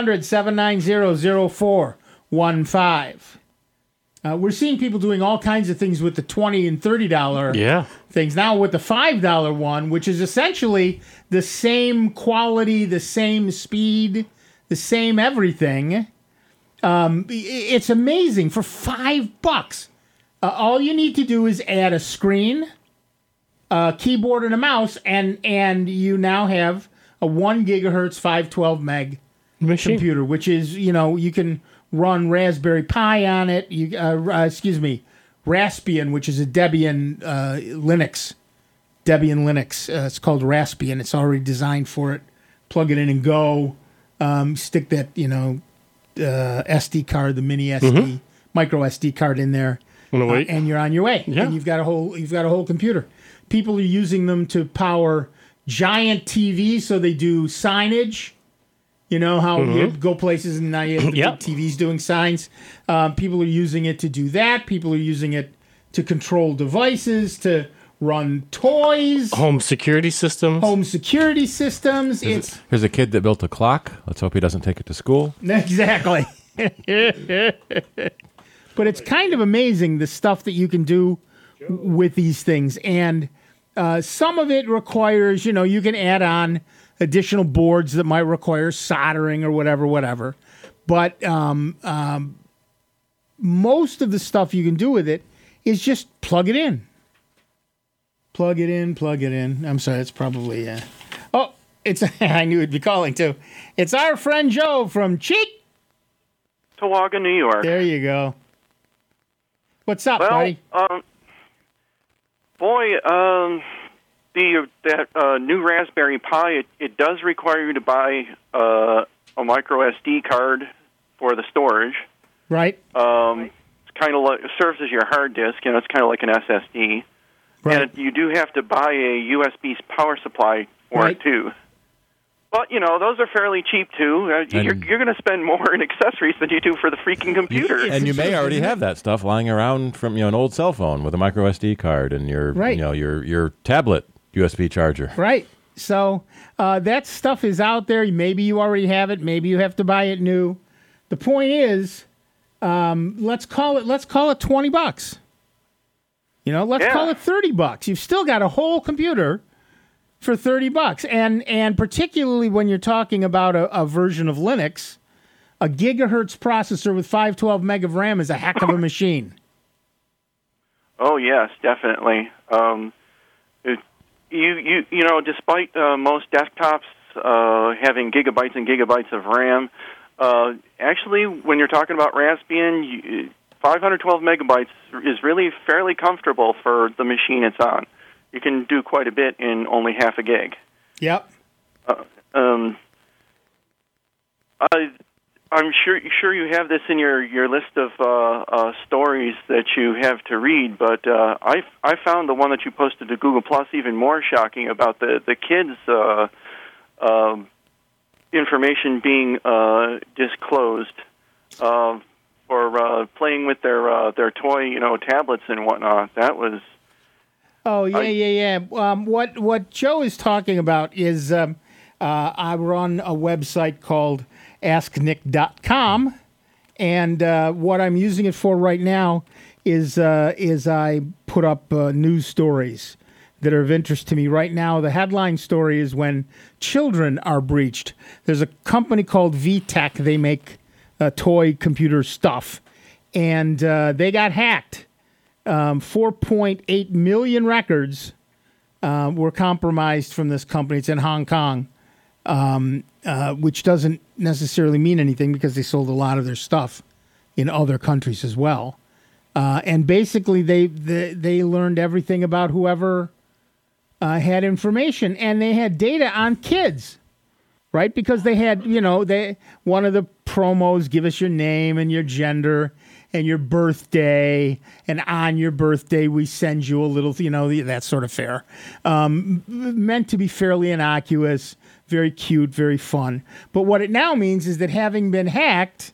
S2: 1-800-790-0415. We're seeing people doing all kinds of things with the $20 and $30 things. Now with the $5 one, which is essentially the same quality, the same speed, the same everything. It's amazing. For $5, all you need to do is add a screen, a keyboard, and a mouse, and you now have a 1 gigahertz 512 meg
S3: machine
S2: computer, which is, you can run Raspberry Pi on it. Raspbian, which is a Debian Linux. It's called Raspbian. It's already designed for it. Plug it in and go. Stick that, SD card, the mini SD, micro SD card in there, and you're on your way.
S3: Yeah.
S2: And you've got a whole computer. People are using them to power giant TVs, so they do signage You know how you go places and now you have the
S3: Yep.
S2: big TVs doing signs. People are using it to do that. People are using it to control devices, to run toys,
S3: Home security systems.
S2: home security systems. It's
S4: Here's a kid that built a clock. Let's hope he doesn't take it to school.
S2: exactly. But it's kind of amazing the stuff that you can do with these things, and some of it requires, you can add on additional boards that might require soldering or whatever. But most of the stuff you can do with it is just plug it in. Plug it in. I'm sorry, it's probably... Oh, it's I knew it'd be calling, too. It's our friend Joe from Cheek.
S6: Tawaga, New York.
S2: There you go. What's up,
S6: Well,
S2: buddy?
S6: that new Raspberry Pi, it does require you to buy a micro SD card for the storage.
S2: Right.
S6: It's kind of like, it serves as your hard disk. It's kind of like an SSD.
S2: Right.
S6: And you do have to buy a USB power supply for
S2: Right.
S6: it too. But those are fairly cheap too. You're going to spend more in accessories than you do for the freaking computer.
S4: And you may already have that stuff lying around from an old cell phone with a micro SD card and your
S2: Right.
S4: your tablet USB charger.
S2: Right. So that stuff is out there. Maybe you already have it. Maybe you have to buy it new. The point is, let's call it $20. Let's
S6: Yeah.
S2: call it $30. You've still got a whole computer for $30, and particularly when you're talking about a version of Linux, a gigahertz processor with 512 meg of RAM is a heck of a machine.
S6: Oh yes, definitely. Despite most desktops having gigabytes and gigabytes of RAM, actually, when you're talking about Raspbian, 512 megabytes is really fairly comfortable for the machine it's on. You can do quite a bit in only half a gig.
S2: Yep.
S6: I'm sure you have this in your list of stories that you have to read, but I found the one that you posted to Google Plus even more shocking about the kids' information being disclosed for playing with their toy tablets and whatnot. That was.
S2: Oh yeah. What Joe is talking about is I run a website called AskNick.com, and what I'm using it for right now is I put up news stories that are of interest to me right now. The headline story is when children are breached. There's a company called VTech. They make toy computer stuff, and they got hacked. 4.8 million records were compromised from this company. It's in Hong Kong, which doesn't necessarily mean anything because they sold a lot of their stuff in other countries as well. And basically, they learned everything about whoever had information, and they had data on kids, right? Because they had, one of the promos, give us your name and your gender and your birthday, and on your birthday we send you a little, that sort of fare. Meant to be fairly innocuous, very cute, very fun. But what it now means is that having been hacked,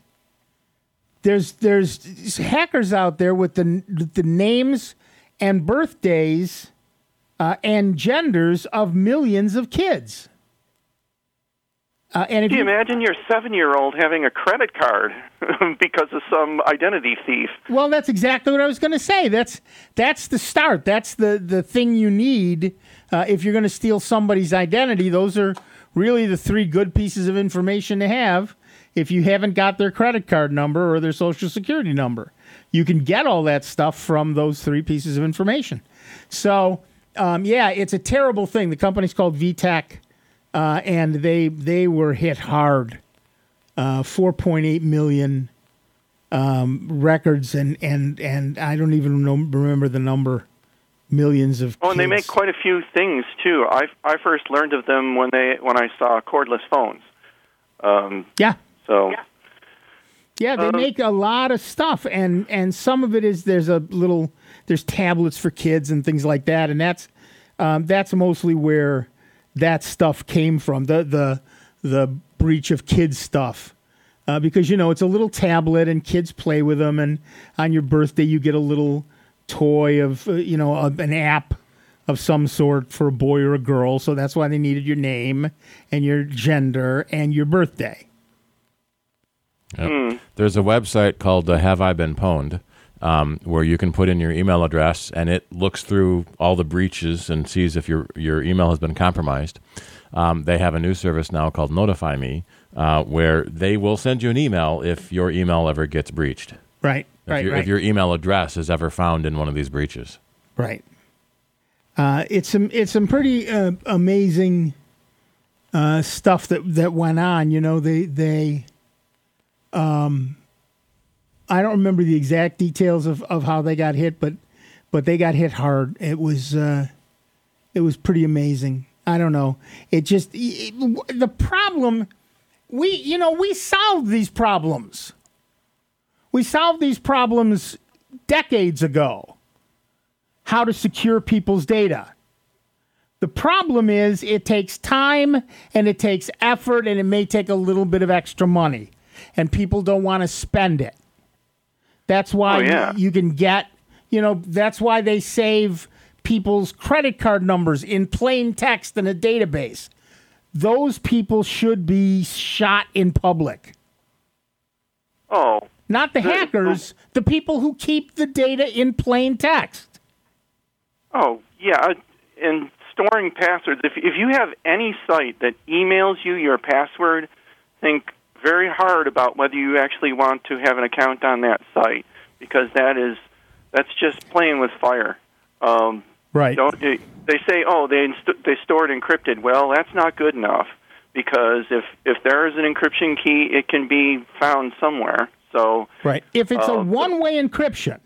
S2: there's hackers out there with the names and birthdays and genders of millions of kids. And if
S6: Can you imagine your 7-year-old having a credit card because of some identity thief?
S2: Well, that's exactly what I was going to say. That's the start. That's the thing you need if you're going to steal somebody's identity. Those are really the 3 good pieces of information to have if you haven't got their credit card number or their social security number. You can get all that stuff from those 3 pieces of information. So, it's a terrible thing. The company's called VTech. And they were hit hard. 4.8 million records, and I don't even remember the number. Millions of.
S6: Oh, and they
S2: kids.
S6: make quite a few things too. I first learned of them when I saw cordless phones. So.
S2: Yeah, they make a lot of stuff, and some of it is there's tablets for kids and things like that, and that's mostly where that stuff came from. The breach of kids stuff. Because, it's a little tablet and kids play with them. And on your birthday, you get a little toy of, an app of some sort for a boy or a girl. So that's why they needed your name and your gender and your birthday.
S4: Yep. There's a website called Have I Been Pwned, where you can put in your email address and it looks through all the breaches and sees if your email has been compromised. They have a new service now called Notify Me, where they will send you an email if your email ever gets breached.
S2: Right,
S4: If your email address is ever found in one of these breaches.
S2: Right. It's some pretty amazing stuff that went on. They I don't remember the exact details of how they got hit, but they got hit hard. It was pretty amazing. I don't know. The problem, we solved these problems. We solved these problems decades ago. How to secure people's data. The problem is it takes time and it takes effort and it may take a little bit of extra money. And people don't want to spend it. That's why you can get, that's why they save people's credit card numbers in plain text in a database. Those people should be shot in public.
S6: Oh.
S2: Not the hackers, the people who keep the data in plain text.
S6: Oh, yeah. And storing passwords. If you have any site that emails you your password, think very hard about whether you actually want to have an account on that site, because that's just playing with fire.
S2: Right.
S6: They say, they store it encrypted. Well, that's not good enough, because if there is an encryption key, it can be found somewhere. So
S2: right. If it's a one-way encryption,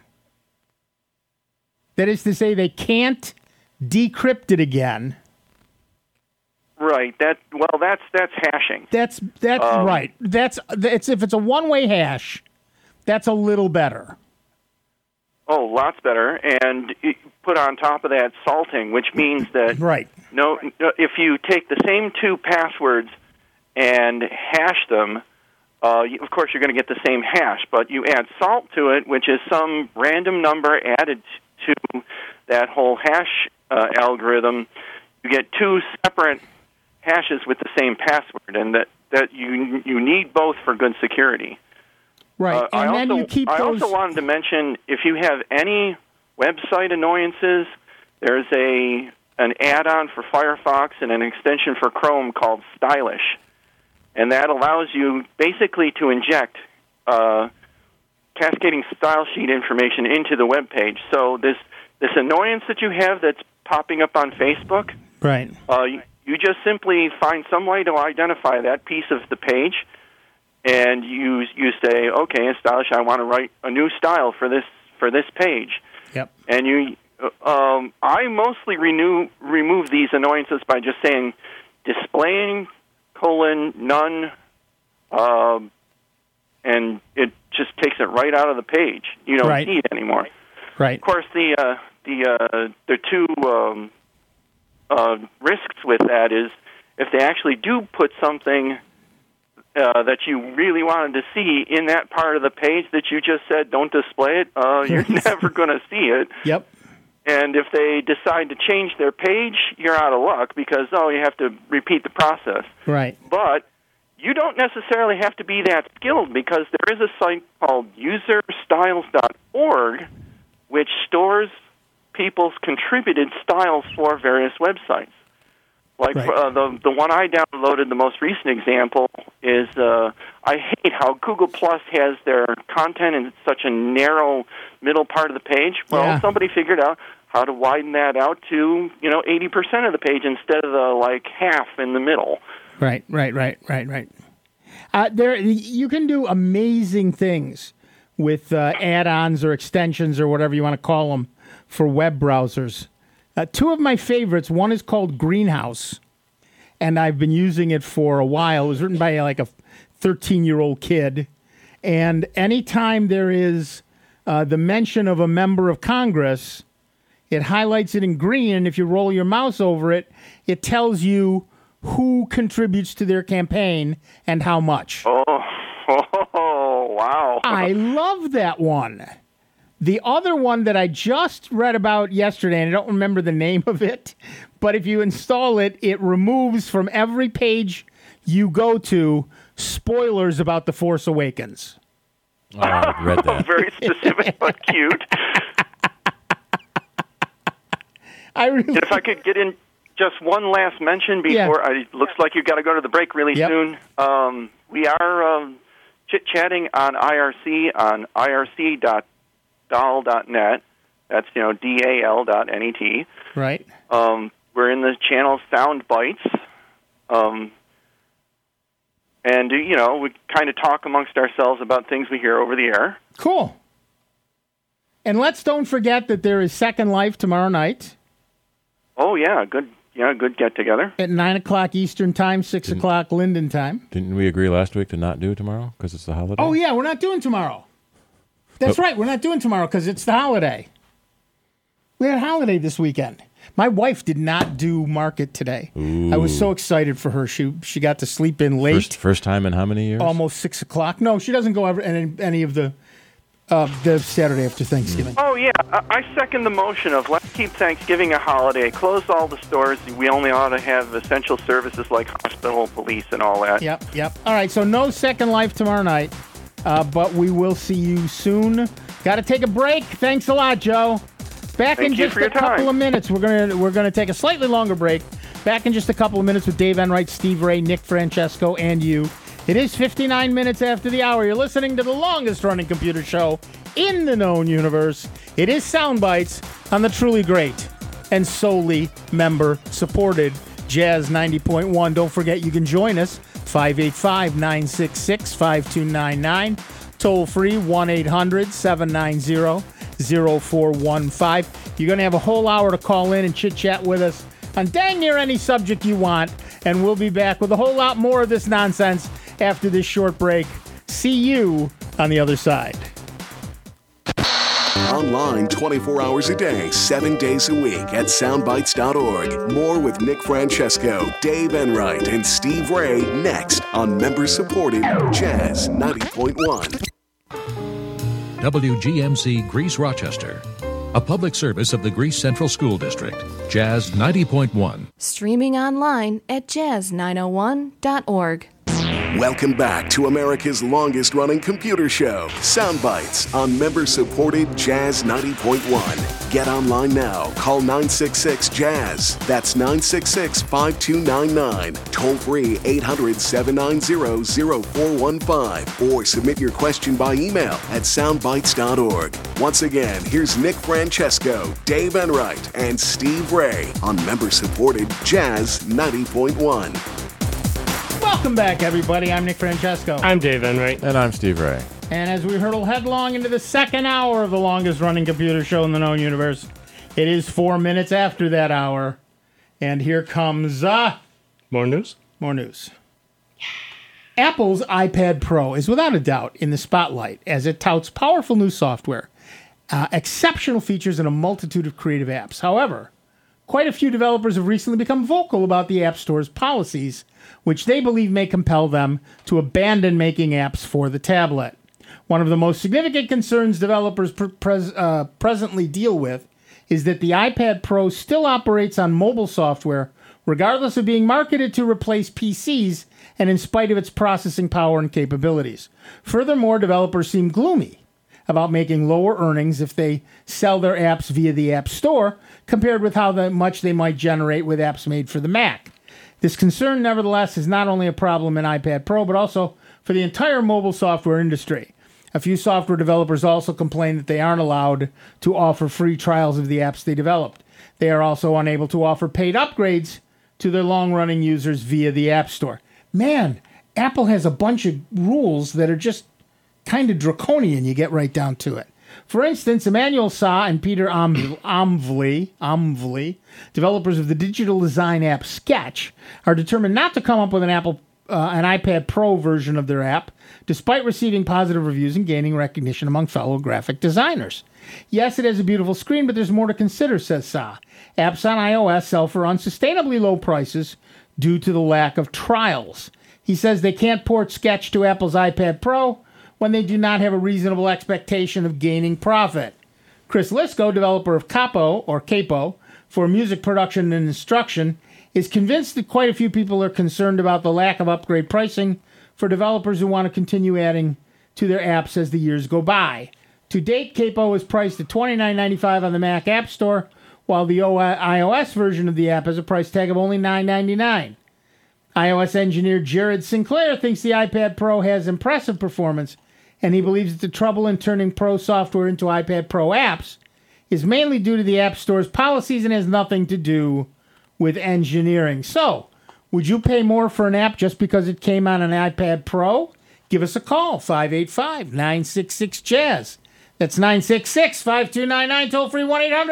S2: that is to say, they can't decrypt it again.
S6: Right. That's hashing.
S2: That's right. That's if it's a one-way hash, that's a little better.
S6: Oh, lots better. And put on top of that salting, which means that
S2: right.
S6: No, if you take the same two passwords and hash them, of course you're going to get the same hash, but you add salt to it, which is some random number added to that whole hash algorithm. You get two separate hashes with the same password, and that you need both for good security.
S2: Right, and then you keep those.
S6: I also wanted to mention, if you have any website annoyances, there's an add-on for Firefox and an extension for Chrome called Stylish, and that allows you basically to inject cascading style sheet information into the web page. So this annoyance that you have that's popping up on Facebook,
S2: right?
S6: You just simply find some way to identify that piece of the page, and you say, okay, in Stylish, I want to write a new style for this page.
S2: Yep.
S6: And I mostly remove these annoyances by just saying displaying none, and it just takes it right out of the page. You don't see it anymore.
S2: Right.
S6: Of course, the two risks with that is if they actually do put something that you really wanted to see in that part of the page that you just said don't display it, you're never going to see it.
S2: Yep.
S6: And if they decide to change their page, you're out of luck because, you have to repeat the process.
S2: Right.
S6: But you don't necessarily have to be that skilled because there is a site called userstyles.org which stores people's contributed styles for various websites. Like the one I downloaded, the most recent example is I hate how Google Plus has their content in such a narrow middle part of the page. Well, somebody figured out how to widen that out to 80% of the page instead of the half in the middle.
S2: Right. You can do amazing things with add-ons or extensions or whatever you want to call them for web browsers. Two of my favorites, one is called Greenhouse, and I've been using it for a while. It was written by a 13-year-old kid, and anytime there is the mention of a member of Congress, it highlights it in green, and if you roll your mouse over it, it tells you who contributes to their campaign and how much.
S6: Oh, wow.
S2: I love that one. The other one that I just read about yesterday, and I don't remember the name of it, but if you install it, it removes from every page you go to spoilers about The Force Awakens.
S4: Oh, I read that.
S6: Very specific but cute. And if I could get in just one last mention before, it looks like you've got to go to the break really soon. We are chit-chatting on IRC on irc.dal.net. That's, DAL.net.
S2: Right.
S6: We're in the channel Sound Bites. And, we kind of talk amongst ourselves about things we hear over the air.
S2: Cool. And don't forget that there is Second Life tomorrow night.
S6: Oh, yeah, good get-together.
S2: At 9 o'clock Eastern Time, 6 o'clock Linden Time.
S4: Didn't we agree last week to not do tomorrow because it's the holiday?
S2: Oh, yeah, we're not doing tomorrow. That's right, we're not doing tomorrow because it's the holiday. We had a holiday this weekend. My wife did not do market today.
S4: Ooh.
S2: I was so excited for her. She got to sleep in late.
S4: First time in how many years?
S2: Almost 6 o'clock. No, she doesn't go ever any of the Saturday after Thanksgiving.
S6: Oh, yeah. I second the motion of let's keep Thanksgiving a holiday. Close all the stores. We only ought to have essential services like hospital, police, and all that.
S2: Yep. All right, so no Second Life tomorrow night, but we will see you soon. Got to take a break. Thanks a lot, Joe. Back in just a couple of minutes. We're gonna take a slightly longer break. Back in just a couple of minutes with Dave Enright, Steve Ray, Nick Francesco, and you. It is 59 minutes after the hour. You're listening to the longest-running computer show in the known universe. It is Sound Bites on the truly great and solely member-supported Jazz 90.1. Don't forget you can join us, 585-966-5299. Toll-free, 1-800-790-0415. You're going to have a whole hour to call in and chit-chat with us on dang near any subject you want, and we'll be back with a whole lot more of this nonsense after this short break. See you on the other side.
S1: Online 24 hours a day, 7 days a week at soundbites.org. More with Nick Francesco, Dave Enright, and Steve Ray next on member-supported Jazz 90.1.
S7: WGMC Greece Rochester, a public service of the Greece Central School District. Jazz 90.1.
S8: Streaming online at jazz901.org.
S1: Welcome back to America's longest-running computer show, Sound Bites, on member-supported Jazz 90.1. Get online now. Call 966-JAZZ. That's 966-5299. Toll-free 800-790-0415. Or submit your question by email at soundbites.org. Once again, here's Nick Francesco, Dave Enright, and Steve Ray on member-supported Jazz 90.1.
S2: Welcome back, everybody. I'm Nick Francesco.
S3: I'm Dave Enright.
S4: And I'm Steve Ray.
S2: And as we hurtle headlong into the second hour of the longest-running computer show in the known universe, it is 4 minutes after that hour. And here comes...
S3: More news?
S2: More news. Apple's iPad Pro is without a doubt in the spotlight as it touts powerful new software, exceptional features, and a multitude of creative apps. However, quite a few developers have recently become vocal about the App Store's policies, which they believe may compel them to abandon making apps for the tablet. One of the most significant concerns developers presently deal with is that the iPad Pro still operates on mobile software, regardless of being marketed to replace PCs and in spite of its processing power and capabilities. Furthermore, developers seem gloomy about making lower earnings if they sell their apps via the App Store compared with how much they might generate with apps made for the Mac. This concern, nevertheless, is not only a problem in iPad Pro, but also for the entire mobile software industry. A few software developers also complain that they aren't allowed to offer free trials of the apps they developed. They are also unable to offer paid upgrades to their long-running users via the App Store. Man, Apple has a bunch of rules that are just kind of draconian, you get right down to it. For instance, Emmanuel Sa and Peter Omvli, developers of the digital design app Sketch, are determined not to come up with an iPad Pro version of their app, despite receiving positive reviews and gaining recognition among fellow graphic designers. Yes, it has a beautiful screen, but there's more to consider, says Sa. Apps on iOS sell for unsustainably low prices due to the lack of trials. He says they can't port Sketch to Apple's iPad Pro when they do not have a reasonable expectation of gaining profit. Chris Lisko, developer of Capo for music production and instruction, is convinced that quite a few people are concerned about the lack of upgrade pricing for developers who want to continue adding to their apps as the years go by. To date, Capo is priced at $29.95 on the Mac App Store, while the iOS version of the app has a price tag of only $9.99. iOS engineer Jared Sinclair thinks the iPad Pro has impressive performance, and he believes that the trouble in turning Pro software into iPad Pro apps is mainly due to the App Store's policies and has nothing to do with engineering. So, would you pay more for an app just because it came on an iPad Pro? Give us a call, 585-966-JAZZ. That's 966-5299, toll-free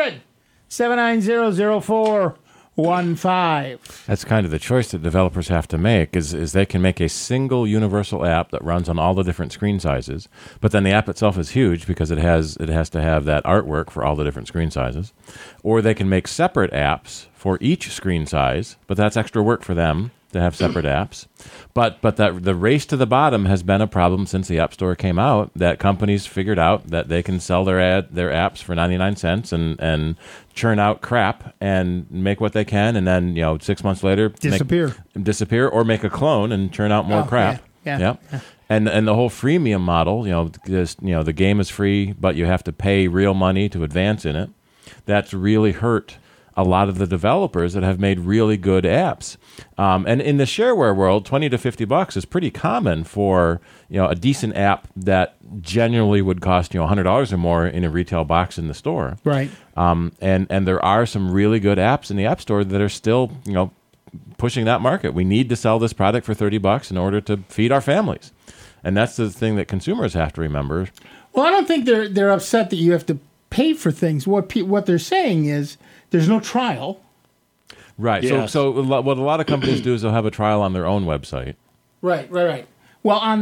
S2: 1-800-790-0415.
S4: That's kind of the choice that developers have to make, is they can make a single universal app that runs on all the different screen sizes, but then the app itself is huge because it has to have that artwork for all the different screen sizes. Or they can make separate apps for each screen size, but that's extra work for them to have separate apps. But that the race to the bottom has been a problem since the App Store came out, that companies figured out that they can sell their apps for 99 cents and churn out crap and make what they can, and then 6 months later disappear or make a clone and churn out more crap.
S2: Yeah.
S4: And the whole freemium model, the game is free, but you have to pay real money to advance in it. That's really hurt a lot of the developers that have made really good apps. And in the shareware world, $20 to $50 is pretty common for a decent app that generally would cost $100 or more in a retail box in the store.
S2: Right.
S4: And there are some really good apps in the App Store that are still pushing that market. We need to sell this product for $30 in order to feed our families, and that's the thing that consumers have to remember.
S2: Well, I don't think they're upset that you have to pay for things. What they're saying is there's no trial.
S4: Right.
S3: Yes.
S4: So what a lot of companies do is they'll have a trial on their own website.
S2: Right. Well, on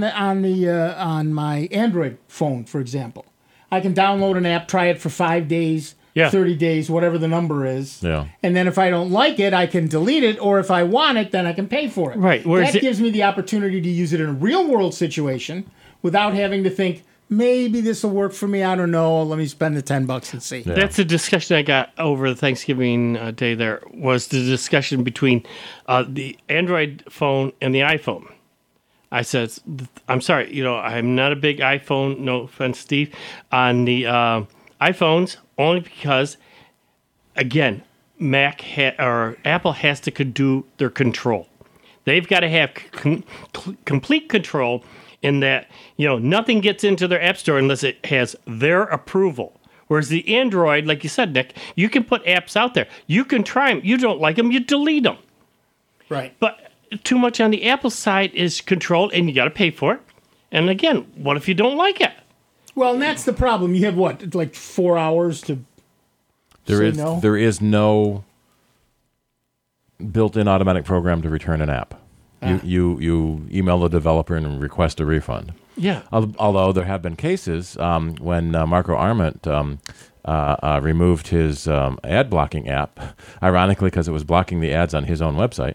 S2: my Android phone, for example, I can download an app, try it for 5 days, 30 days, whatever the number is.
S4: Yeah.
S2: And then if I don't like it, I can delete it, or if I want it, then I can pay for it.
S3: Right.
S2: That gives me the opportunity to use it in a real world situation without having to think, maybe this will work for me. I don't know. Let me spend the $10 and see.
S4: Yeah.
S3: That's a discussion I got over the Thanksgiving day. There was the discussion between the Android phone and the iPhone. I said, I'm sorry, I'm not a big iPhone, no offense, Steve, on the iPhones, only because, again, Apple has to do their control. They've got to have complete control in that, nothing gets into their app store unless it has their approval. Whereas the Android, like you said, Nick, you can put apps out there. You can try them. You don't like them, you delete them.
S2: Right.
S3: But too much on the Apple side is controlled, and you got to pay for it. And again, what if you don't like it?
S2: Well, and that's the problem. You have like 4 hours to say no?
S4: There is no built-in automatic program to return an app. You email the developer and request a refund.
S3: Yeah.
S4: Although there have been cases when Marco Arment removed his ad blocking app, ironically because it was blocking the ads on his own website.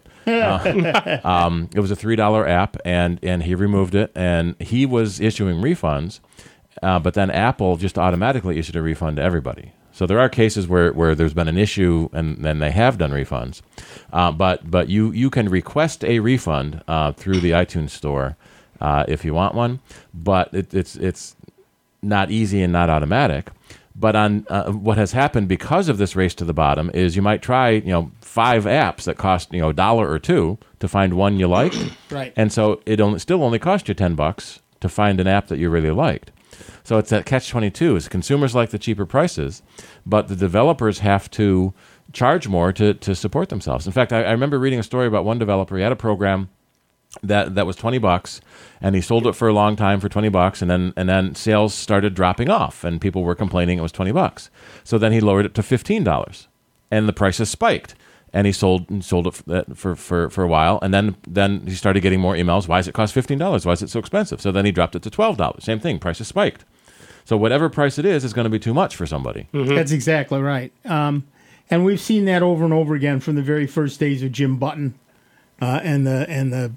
S4: It was a $3 app, and he removed it, and he was issuing refunds, but then Apple just automatically issued a refund to everybody. So there are cases where there's been an issue and then they have done refunds. But you can request a refund through the iTunes store if you want one. But it's not easy and not automatic. But on what has happened because of this race to the bottom is you might try 5 apps that cost $1 or $2 to find one you like.
S2: Right.
S4: And so it still only cost you $10 to find an app that you really liked. So it's that catch-22 is consumers like the cheaper prices, but the developers have to charge more to support themselves. In fact, I remember reading a story about one developer. He had a program that was $20, and he sold it for a long time for $20, and then sales started dropping off, and people were complaining it was $20. So then he lowered it to $15, and the prices spiked. And he sold it for a while, and then he started getting more emails. Why does it cost $15? Why is it so expensive? So then he dropped it to $12. Same thing, prices spiked. So whatever price it is going to be too much for somebody.
S2: Mm-hmm. That's exactly right. And we've seen that over and over again from the very first days of Jim Button and the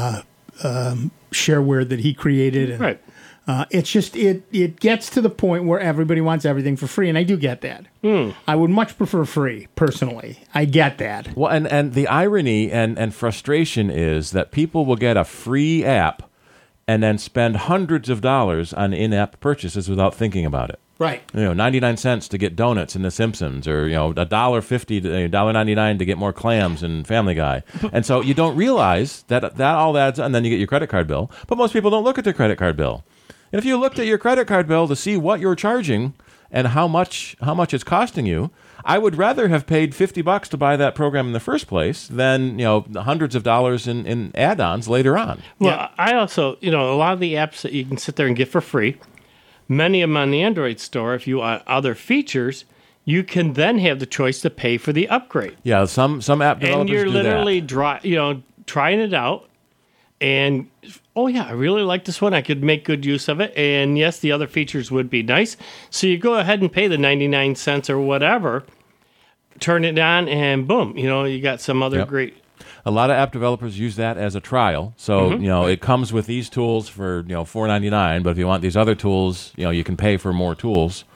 S2: shareware that he created. And,
S3: Right.
S2: It's just it gets to the point where everybody wants everything for free, and I do get that. I would much prefer free, personally. I get that.
S4: Well, and the irony and frustration is that people will get a free app and then spend hundreds of dollars on in-app purchases without thinking about it.
S2: Right.
S4: 99 cents to get donuts in The Simpsons, or $1.50 to $1.99 to get more clams in Family Guy, and so you don't realize that all adds, and then you get your credit card bill. But most people don't look at their credit card bill. And if you looked at your credit card bill to see what you're charging and how much it's costing you, I would rather have paid $50 to buy that program in the first place than hundreds of dollars in add-ons later on.
S3: Well, I also, a lot of the apps that you can sit there and get for free, many of them on the Android store, if you want other features, you can then have the choice to pay for the upgrade.
S4: Yeah, some app developers
S3: And you're
S4: do
S3: literally
S4: that.
S3: trying it out, and I really like this one. I could make good use of it, and yes, the other features would be nice. So you go ahead and pay the 99 cents or whatever, turn it on, and boom, you got some other great.
S4: A lot of app developers use that as a trial. So, it comes with these tools for, $4.99, but if you want these other tools, you can pay for more tools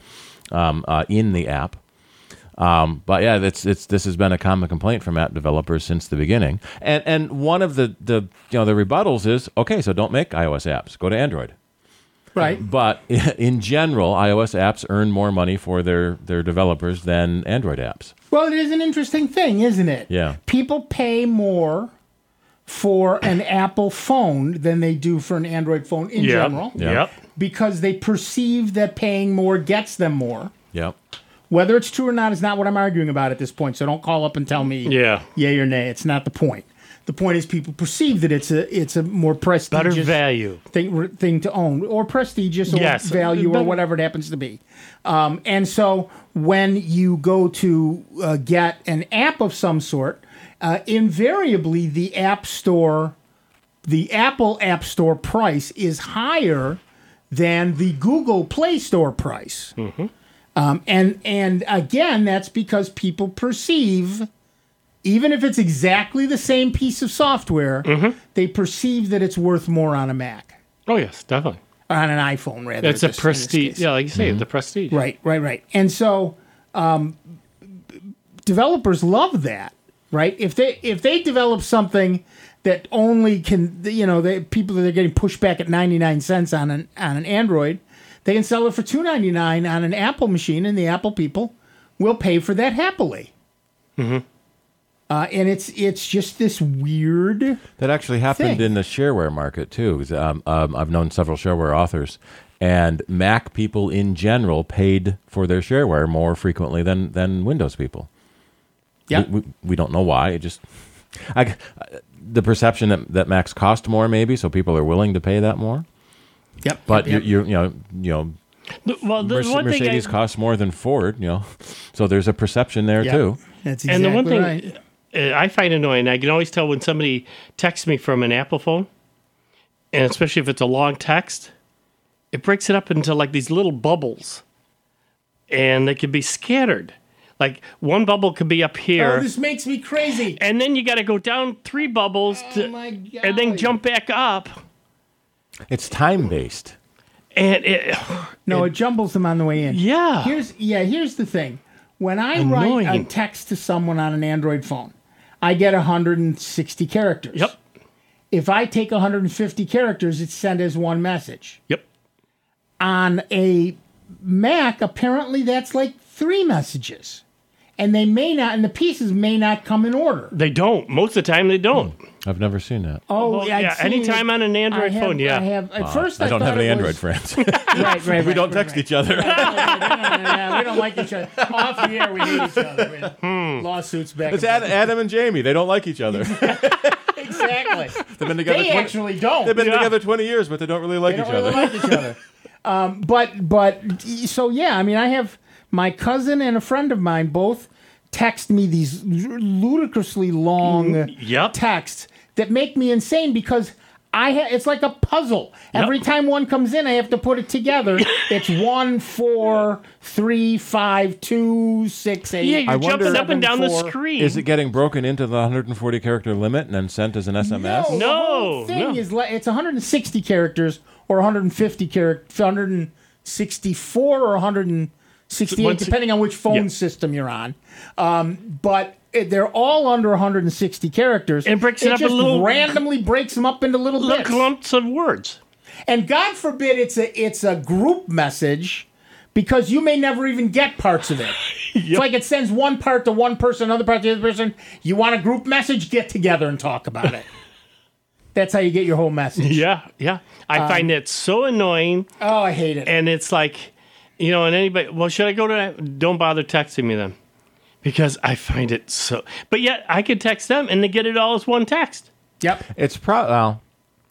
S4: in the app. But yeah, this has been a common complaint from app developers since the beginning. And one of the rebuttals is, okay, so don't make iOS apps. Go to Android.
S2: Right.
S4: But in general, iOS apps earn more money for their developers than Android apps.
S2: Well, it is an interesting thing, isn't it?
S4: Yeah.
S2: People pay more for an Apple phone than they do for an Android phone in general.
S3: Yep.
S2: Because they perceive that paying more gets them more.
S4: Yep.
S2: Whether it's true or not is not what I'm arguing about at this point, so don't call up and tell me yay or nay. It's not the point. The point is people perceive that it's a more prestigious
S3: Better value
S2: thing to own, or prestigious, or value, or whatever it happens to be. And so when you go to get an app of some sort, invariably the Apple App Store price is higher than the Google Play Store price. Mm-hmm. And again, that's because people perceive, even if it's exactly the same piece of software, they perceive that it's worth more on a Mac.
S3: Oh, yes, definitely.
S2: Or on an iPhone, rather.
S3: It's a prestige. Yeah, like you say, the prestige.
S2: Right. And so developers love that, right? If they develop something that only can, people that are getting pushed back at 99 cents on an Android, they can sell it for $2.99 on an Apple machine, and the Apple people will pay for that happily. Mm-hmm. And it's just this weird.
S4: That actually happened
S2: thing
S4: in the shareware market too. I've known several shareware authors, and Mac people in general paid for their shareware more frequently than Windows people.
S2: Yeah,
S4: we don't know why. It just the perception that Macs cost more, maybe, so people are willing to pay that more.
S2: Yep.
S4: But
S2: yep.
S3: Well,
S4: Mercedes costs more than Ford, so there's a perception there too.
S2: That's exactly
S3: and the one thing
S2: right.
S3: I find annoying, I can always tell when somebody texts me from an Apple phone, and especially if it's a long text, it breaks it up into like these little bubbles, and they could be scattered. Like one bubble could be up here.
S2: Oh, this makes me crazy.
S3: And then you got to go down 3 bubbles and then jump back up.
S4: It's time-based.
S3: And it
S2: jumbles them on the way in.
S3: Yeah.
S2: Here's the thing. When I write a text to someone on an Android phone, I get 160 characters.
S3: Yep.
S2: If I take 150 characters, it's sent as one message.
S3: Yep.
S2: On a Mac, apparently that's like 3 messages. And they may not, and the pieces may not come in order.
S3: They don't. Most of the time, they don't.
S4: I've never seen that.
S2: Oh,
S3: yeah. Anytime on an Android phone, yeah.
S2: I have. At first,
S4: I don't have any Android friends.
S2: Right.
S4: We don't text each other.
S2: We don't like each other. Off the air, we hate each other. We have lawsuits back.
S4: It's Adam and Jamie. They don't like each other.
S2: Exactly.
S4: They've been together.
S2: They actually don't.
S4: They've been together 20 years, but they don't really like each other.
S2: They don't really like each other. So yeah, I mean, I have my cousin and a friend of mine both text me these ludicrously long texts that make me insane because It's like a puzzle. Every time one comes in, I have to put it together. It's 1, 4, 3, 5, 2, 6, 8.
S3: Yeah, you're jumping up and down the
S2: 4.
S3: screen.
S4: Is it getting broken into the 140 character limit and then sent as an SMS?
S2: No, the whole thing is it's 160 characters or 150 characters, 164 or 168, depending on which phone system you're on. But they're all under 160 characters.
S3: And breaks it up
S2: just
S3: a little,
S2: randomly breaks them up into little bits.
S3: clumps of words.
S2: And God forbid it's a group message, because you may never even get parts of it. It's like it sends one part to one person, another part to the other person. You want a group message? Get together and talk about it. That's how you get your whole message.
S3: Yeah. I find it so annoying.
S2: Oh, I hate it.
S3: And it's like, and anybody, well, should I go to that? Don't bother texting me then. Because I find it so... But yet, I could text them, and they get it all as one text.
S2: Yep.
S4: It's probably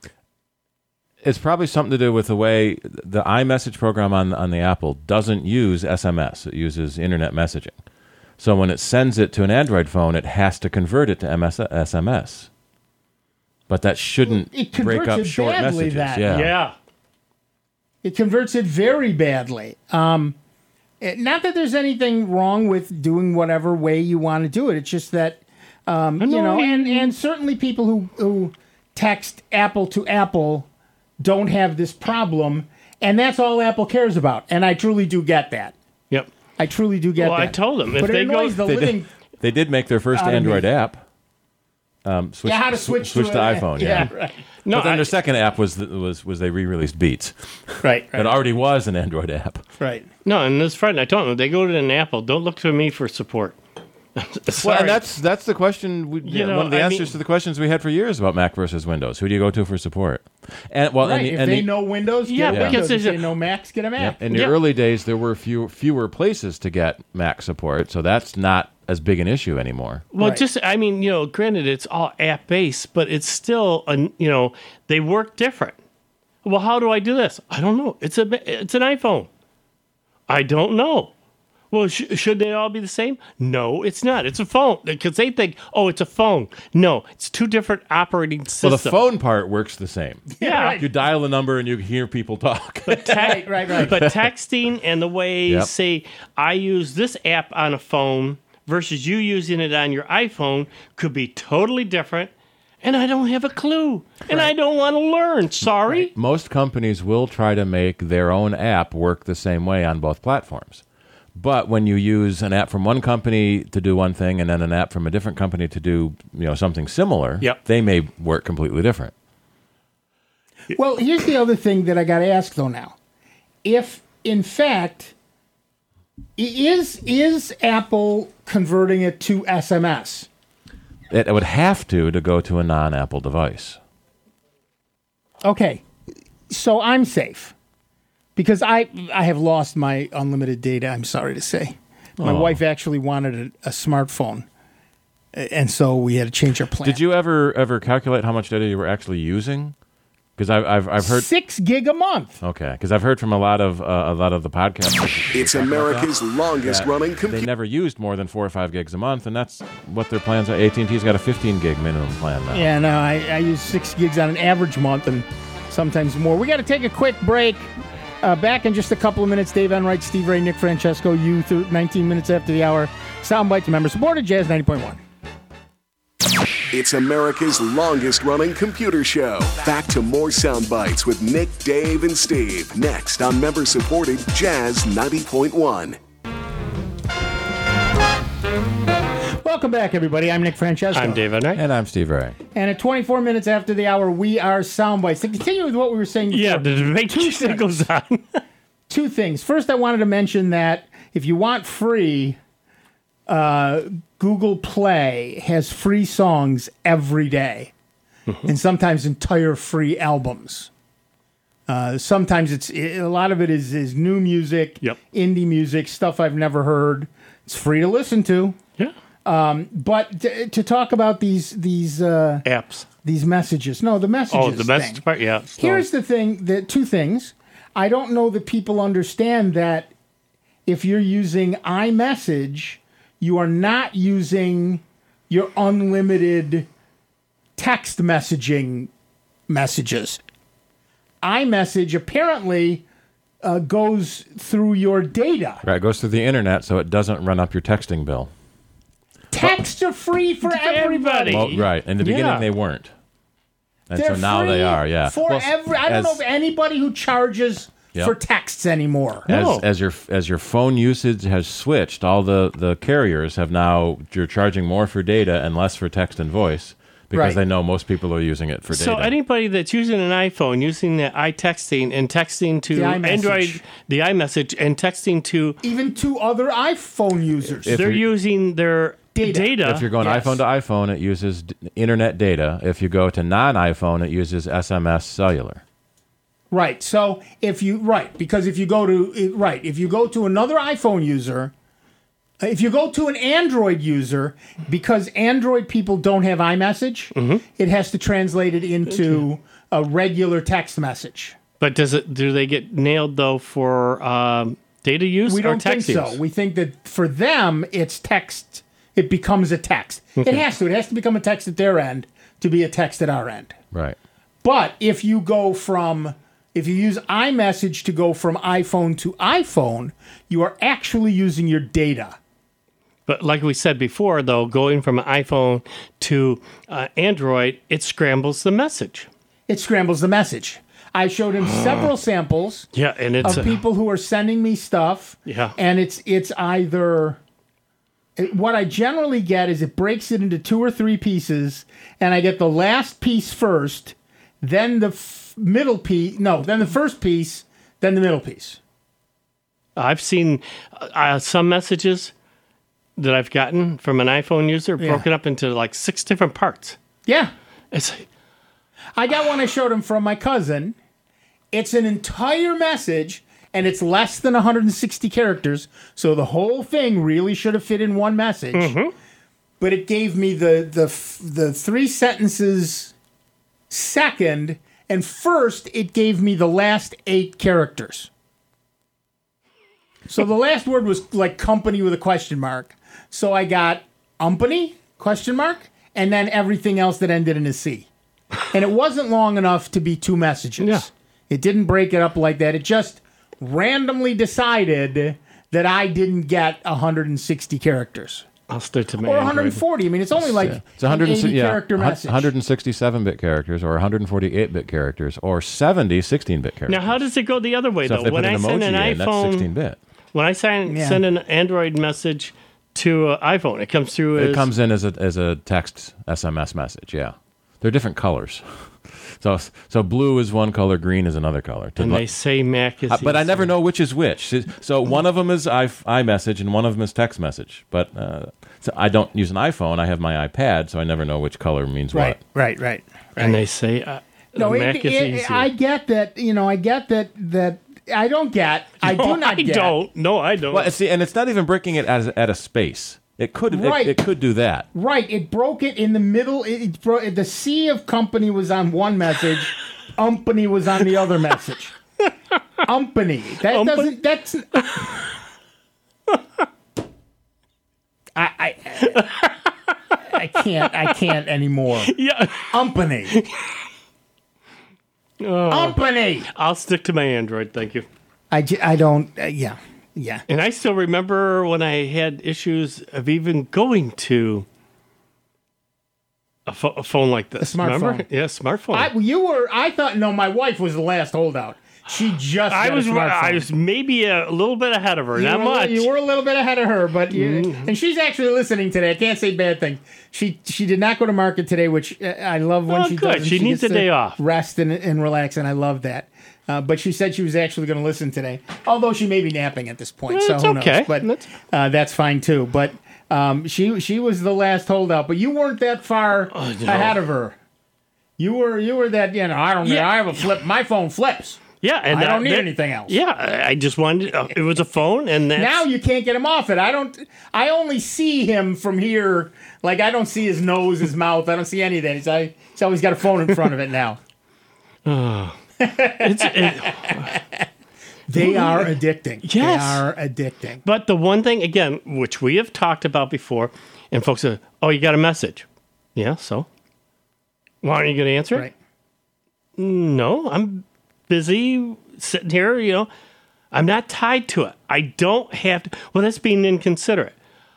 S4: something to do with the way the iMessage program on the Apple doesn't use SMS. It uses internet messaging. So when it sends it to an Android phone, it has to convert it to SMS. But that shouldn't break up short messages.
S3: Yeah.
S2: It converts it very badly. Not that there's anything wrong with doing whatever way you want to do it. It's just that, and certainly people who text Apple to Apple don't have this problem, and that's all Apple cares about. And I truly do get that.
S3: Yep.
S2: I truly do get that.
S3: Well, I told them.
S2: But it annoys the living...
S4: They did make their first Android app.
S2: How to switch
S4: to iPhone. Yeah.
S2: Right.
S4: No, but then their second app was they re-released Beats.
S2: Right.
S4: It already was an Android app.
S2: Right.
S3: No, and this Friday I told them, they go to an Apple. Don't look to me for support.
S4: Well, and that's the question. One of the answers to the questions we had for years about Mac versus Windows. Who do you go to for support? And
S2: if they know Windows, get Windows. If they know Macs, get a Mac.
S4: In the early days, there were fewer places to get Mac support, so that's not as big an issue anymore.
S3: Well, granted, it's all app-based, but it's still, they work different. Well, how do I do this? I don't know. It's an iPhone. I don't know. Well, should they all be the same? No, it's not. It's a phone. Because they think, it's a phone. No, it's two different operating systems.
S4: Well, the phone part works the same.
S3: Yeah.
S2: Right.
S4: You dial a number and you hear people talk.
S3: But
S2: right.
S3: But texting and the way, say, I use this app on a phone versus you using it on your iPhone could be totally different. And I don't have a clue. And I don't want to learn. Sorry.
S4: Right. Most companies will try to make their own app work the same way on both platforms. But when you use an app from one company to do one thing and then an app from a different company to do something similar, they may work completely different.
S2: Well, here's the other thing that I got to ask, though, now. If, in fact, is Apple converting it to SMS?
S4: It would have to go to a non-Apple device.
S2: Okay, so I'm safe. Because I have lost my unlimited data, I'm sorry to say. My wife actually wanted a smartphone, and so we had to change our plan.
S4: Did you ever calculate how much data you were actually using? Because I've heard
S2: 6 gig a month.
S4: Okay, because I've heard from a lot of the podcasts.
S1: It's America's longest running computer.
S4: They never used more than 4 or 5 gigs a month, and that's what their plans are. AT&T's got a 15 gig minimum plan now.
S2: Yeah, no, I use 6 gigs on an average month, and sometimes more. We got to take a quick break. Back in just a couple of minutes, Dave Enright, Steve Ray, Nick Francesco, you through 19 minutes after the hour. Soundbites, member supported, Jazz 90.1.
S1: It's America's longest running computer show. Back to more Soundbites with Nick, Dave, and Steve. Next on member supported Jazz 90.1.
S2: Welcome back, everybody. I'm Nick Francesco.
S3: I'm Dave Enright.
S4: And I'm Steve Ray.
S2: And at 24 minutes after the hour, we are Soundbites. To continue with what we were saying before.
S3: Yeah, the debate still goes on.
S2: Two things. First, I wanted to mention that if you want free, Google Play has free songs every day. And sometimes entire free albums. Sometimes a lot of it is new music, indie music, stuff I've never heard. It's free to listen to.
S3: Yeah.
S2: But to talk about these
S3: apps,
S2: these messages. No, the messages.
S3: Oh, the message part. Yeah.
S2: Here's the thing. Two things. I don't know that people understand that if you're using iMessage, you are not using your unlimited text messaging messages. iMessage apparently goes through your data.
S4: Right, it goes through the internet, so it doesn't run up your texting bill.
S2: Texts are free for everybody.
S4: Well, right. In the beginning, they weren't. And
S2: They're
S4: so now
S2: free
S4: they are, yeah.
S2: For
S4: Well,
S2: I don't know of anybody who charges for texts anymore.
S4: As your phone usage has switched, all the carriers have now, you're charging more for data and less for text and voice because they know most people are using it for data.
S3: So anybody that's using an iPhone, using the iTexting and texting to Android, the iMessage, and texting to...
S2: Even to other iPhone users.
S3: They're using their data.
S4: If you're going iPhone to iPhone, it uses internet data. If you go to non-iPhone, it uses SMS cellular.
S2: Right. So if you go to another iPhone user, if you go to an Android user, because Android people don't have iMessage, it has to translate it into a regular text message.
S3: But do they get nailed though for data use
S2: We
S3: or
S2: don't think
S3: text
S2: so.
S3: use?
S2: We think that for them, it's text. It becomes a text. It has to. It has to become a text at their end to be a text at our end.
S4: Right.
S2: But if you use iMessage to go from iPhone to iPhone, you are actually using your data.
S3: But like we said before, though, going from an iPhone to Android, it scrambles the message.
S2: It scrambles the message. I showed him several samples
S3: of
S2: people who are sending me stuff.
S3: Yeah.
S2: And it's either... What I generally get is it breaks it into 2 or 3 pieces, and I get the last piece first, then the middle piece. No, then the first piece, then the middle piece.
S3: I've seen some messages that I've gotten from an iPhone user broken up into like 6 different parts.
S2: Yeah.
S3: I
S2: got one I showed him from my cousin. It's an entire message, and it's less than 160 characters, so the whole thing really should have fit in one message. But it gave me the 3 sentences second, and first it gave me the last 8 characters. So the last word was like company with a question mark. So I got umpany, question mark, and then everything else that ended in a C. And it wasn't long enough to be 2 messages.
S3: Yeah.
S2: It didn't break it up like that. It just randomly decided that I didn't get 160 characters.
S3: I'll stick to my
S2: Or
S3: Android.
S2: 140. I mean, it's only like
S4: It's 160,
S2: 80 character message.
S4: 167-bit characters, or 148-bit characters, or 70 16-bit characters.
S3: Now, how does it go the other way,
S4: So if
S3: though?
S4: they
S3: When
S4: put
S3: I
S4: an
S3: send an
S4: emoji in, that's
S3: iPhone...
S4: 16-bit.
S3: When I send an Android message to an iPhone, it comes through as...
S4: It comes in as a text SMS message, yeah. They're different colors. So blue is one color, green is another color.
S3: And they say Mac is...
S4: But I never know which is which. So one of them is iMessage and one of them is text message. But so I don't use an iPhone. I have my iPad, so I never know which color means what.
S2: Right.
S3: And they say Mac is easier.
S2: I get that, I get that I don't get. I do not get.
S3: No, I don't.
S4: Well, see, and it's not even breaking it at a space. It could it could do that.
S2: Right. It broke it in the middle. It broke, the C of company was on one message. Umpany was on the other message. Umpany. That doesn't. That's. I can't anymore.
S3: Yeah.
S2: Umpany. Umpany.
S3: I'll stick to my Android. Thank you.
S2: I don't. Yeah.
S3: And I still remember when I had issues of even going to a phone like this.
S2: A smartphone.
S3: Remember? Yeah, smartphone.
S2: I thought, no, my wife was the last holdout. She just got a smartphone.
S3: I was maybe a little bit ahead of her. Not much.
S2: You were a little bit ahead of her, but and she's actually listening today. I can't say bad things. She did not go to market today, which I love when she does.
S3: She needs a day off.
S2: Rest and relax, and I love that. But she said she was actually going to listen today, although she may be napping at this point. So who knows? But that's fine too. But she was the last holdout. But you weren't that far ahead of her. You were that. I don't. I have a flip. My phone flips.
S3: Yeah, and
S2: I don't need anything else.
S3: Yeah, I just wanted. It was a phone, and
S2: now you can't get him off it. I only see him from here. Like I don't see his nose, his mouth. I don't see any of that. He's always got a phone in front of it now. They are addicting.
S3: Yes.
S2: They are addicting.
S3: But the one thing, again, which we have talked about before, and folks say, oh, you got a message. Yeah, so? Why aren't you going to answer it?
S2: Right.
S3: No, I'm busy sitting here, I'm not tied to it. I don't have to. Well, that's being inconsiderate.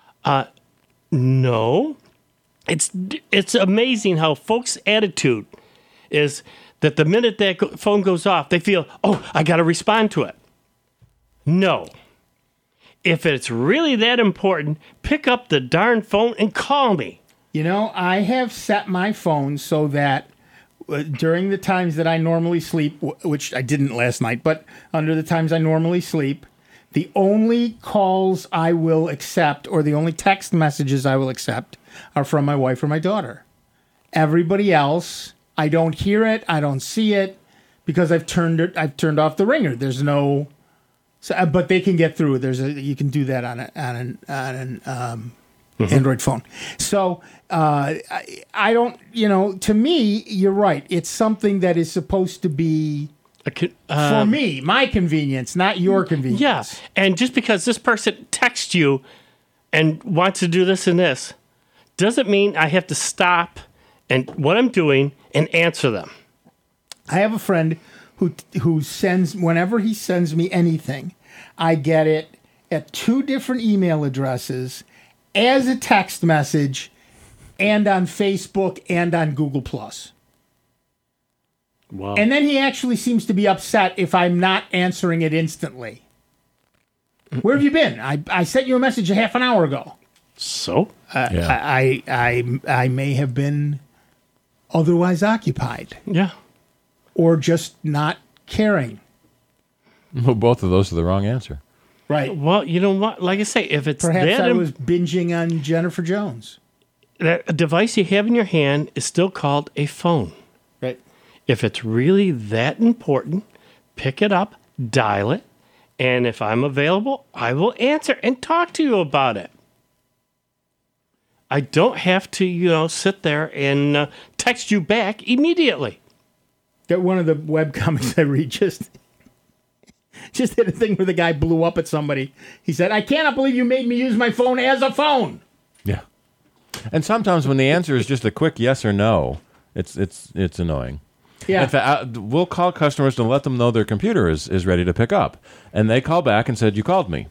S3: No. It's amazing how folks' attitude is that the minute that phone goes off, they feel, I got to respond to it. No. If it's really that important, pick up the darn phone and call me.
S2: I have set my phone so that during the times that I normally sleep, which I didn't last night, but under the times I normally sleep, the only calls I will accept or the only text messages I will accept are from my wife or my daughter. Everybody else, I don't hear it, I don't see it because I've turned off the ringer. There's no, but they can get through. You can do that on an Android phone. So I don't, to me, you're right. It's something that is supposed to be for me, my convenience, not your convenience.
S3: Yeah, and just because this person texts you and wants to do this and this doesn't mean I have to stop and what I'm doing and answer them.
S2: I have a friend who sends, whenever he sends me anything, I get it at 2 different email addresses as a text message and on Facebook and on Google+.
S3: Wow.
S2: And then he actually seems to be upset if I'm not answering it instantly. Where have you been? I sent you a message a half an hour ago.
S3: So?
S2: I may have been otherwise occupied.
S3: Yeah.
S2: Or just not caring.
S4: Well, both of those are the wrong answer.
S2: Right.
S3: Well, you know what? Like I say, if it's
S2: Perhaps
S3: that
S2: I was binging on Jennifer Jones.
S3: that device you have in your hand is still called a phone.
S2: Right.
S3: If it's really that important, pick it up, dial it, and if I'm available, I will answer and talk to you about it. I don't have to, sit there and text you back immediately.
S2: That one of the webcomics I read just had a thing where the guy blew up at somebody. He said, "I cannot believe you made me use my phone as a phone."
S4: Yeah. And sometimes when the answer is just a quick yes or no, it's annoying.
S2: Yeah.
S4: In fact, we'll call customers to let them know their computer is ready to pick up. And they call back and said, "You called me."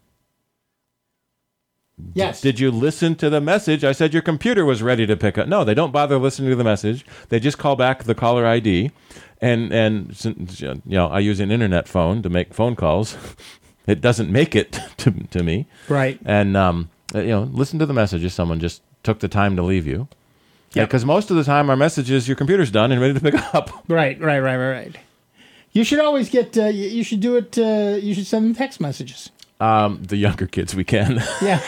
S2: Yes.
S4: Did you listen to the message? I said your computer was ready to pick up. No, they don't bother listening to the message. They just call back the caller ID. And since, I use an internet phone to make phone calls. It doesn't make it to me.
S2: Right.
S4: And, listen to the messages. Someone just took the time to leave you.
S2: Yeah.
S4: Because most of the time our message is your computer's done and ready to pick up.
S2: Right. You should always get, you should do it, you should send them text messages.
S4: The younger kids, we can.
S2: Yeah.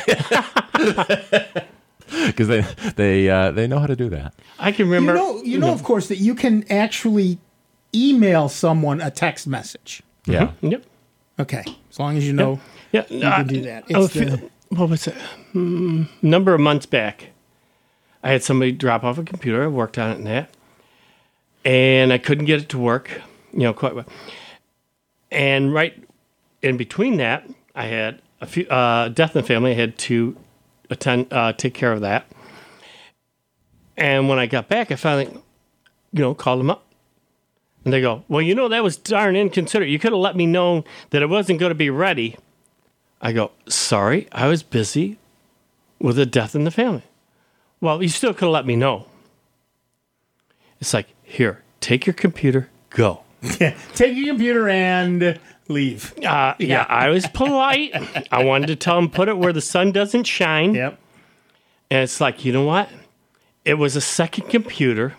S4: Because they know how to do that.
S3: I can remember.
S2: You know, of course, that you can actually email someone a text message.
S4: Yeah.
S3: Mm-hmm. Yep.
S2: Okay. As long as you know
S3: Yeah.
S2: you can do that.
S3: What was it? Number of months back, I had somebody drop off a computer. I worked on it and that. And I couldn't get it to work, quite well. And right in between that, I had a few death in the family. I had to take care of that. And when I got back, I finally, called them up. And they go, "Well, that was darn inconsiderate. You could have let me know that it wasn't going to be ready." I go, "Sorry, I was busy with a death in the family." "Well, you still could have let me know." It's like, here, take your computer, go.
S2: Take your computer and leave.
S3: Yeah, I was polite. I wanted to tell him put it where the sun doesn't shine.
S2: Yep.
S3: And it's like, you know what? It was a second computer.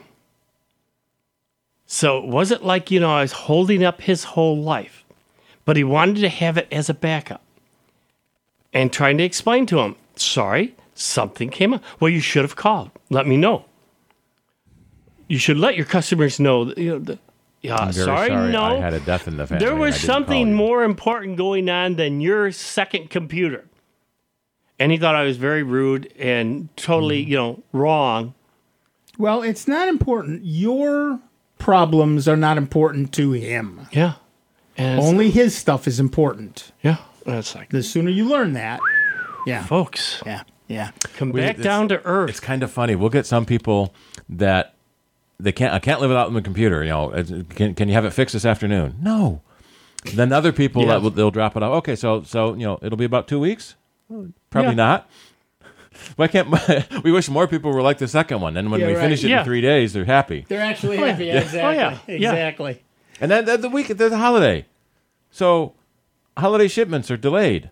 S3: So it wasn't like, I was holding up his whole life. But he wanted to have it as a backup. And trying to explain to him, sorry, something came up. Well, you should have called. Let me know. You should let your customers know that,
S4: I'm very sorry.
S3: No.
S4: I had a death in the family.
S3: There was
S4: and I didn't call
S3: something
S4: you.
S3: more important going on than your second computer. And he thought I was very rude and totally, wrong.
S2: Well, it's not important. Your problems are not important to him.
S3: Yeah. And
S2: Only his stuff is important.
S3: yeah. And it's like,
S2: The sooner you learn that, yeah.
S3: folks,
S2: Yeah.
S3: come back down to earth.
S4: It's kind of funny. We'll get some people that I can't live without the computer. Can you have it fixed this afternoon? No. Then other people they'll drop it off. Okay, so it'll be about 2 weeks. Probably not. Why can't we wish more people were like the second one? And when we finish it in 3 days, they're happy.
S2: They're actually happy. Yeah. Exactly. Exactly.
S4: And then there's a holiday, so holiday shipments are delayed.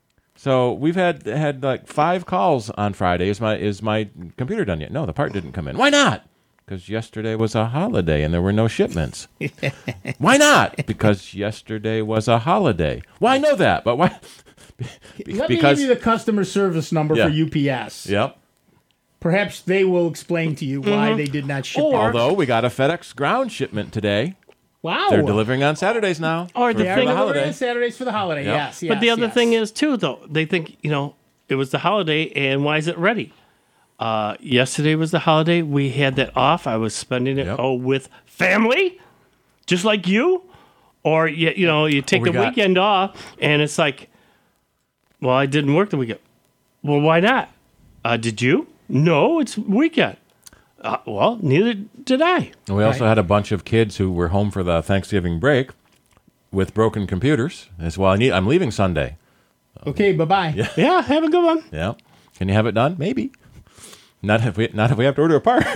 S4: So we've had like 5 calls on Friday. Is my computer done yet? No, the part didn't come in. Why not? Because yesterday was a holiday and there were no shipments. Why not? Because yesterday was a holiday. Well, I know that, but why?
S2: Let me give you the customer service number for UPS.
S4: Yep.
S2: Perhaps they will explain to you why they did not ship.
S4: Although we got a FedEx ground shipment today.
S2: Wow.
S4: They're delivering on Saturdays now.
S3: Or
S2: They are
S3: thing,
S2: delivering on Saturdays for the holiday.
S4: Yep.
S2: Yes.
S3: but the other thing is too, though, they think it was the holiday, and why is it ready? Yesterday was the holiday. We had that off. I was spending it with family, just like you. Or you take the weekend off, and it's like, well, I didn't work the weekend. Well, why not? Did you? No, it's weekend. Well, neither did I.
S4: And we also had a bunch of kids who were home for the Thanksgiving break with broken computers as well. I'm leaving Sunday.
S2: Okay, bye-bye.
S3: Yeah, have a good one.
S4: Yeah. Can you have it done? Maybe. Not if we have to order a part.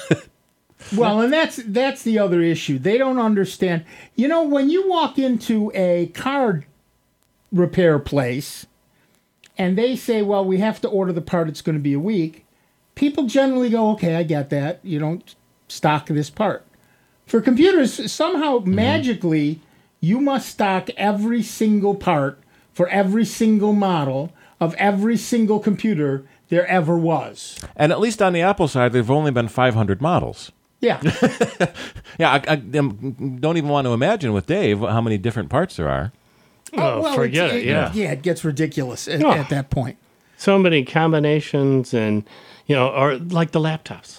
S2: Well, and that's the other issue. They don't understand. When you walk into a car repair place and they say, well, we have to order the part, it's going to be a week, people generally go, okay, I get that. You don't stock this part. For computers, somehow, magically, you must stock every single part for every single model of every single computer there ever was.
S4: And at least on the Apple side, there have only been 500 models.
S2: Yeah.
S4: Yeah, I don't even want to imagine with Dave how many different parts there are.
S3: Forget it. Yeah,
S2: it gets ridiculous at that point.
S3: So many combinations, and or like the laptops.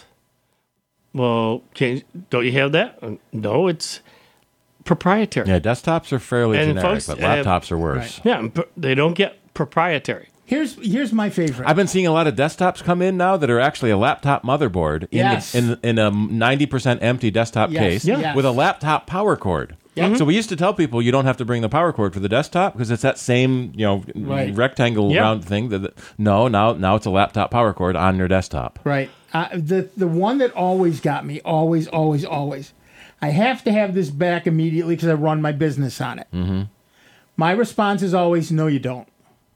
S3: Well, don't you have that? No, it's proprietary.
S4: Yeah, desktops are fairly generic,
S3: folks,
S4: but laptops are worse.
S3: Right. Yeah, they don't get proprietary.
S2: Here's my favorite.
S4: I've been seeing a lot of desktops come in now that are actually a laptop motherboard in a 90% empty desktop case with a laptop power cord. Yep. So we used to tell people you don't have to bring the power cord for the desktop because it's that same rectangle round thing. Now it's a laptop power cord on your desktop.
S2: Right. The one that always got me, always. I have to have this back immediately because I run my business on it. Mm-hmm. My response is always, no, you don't.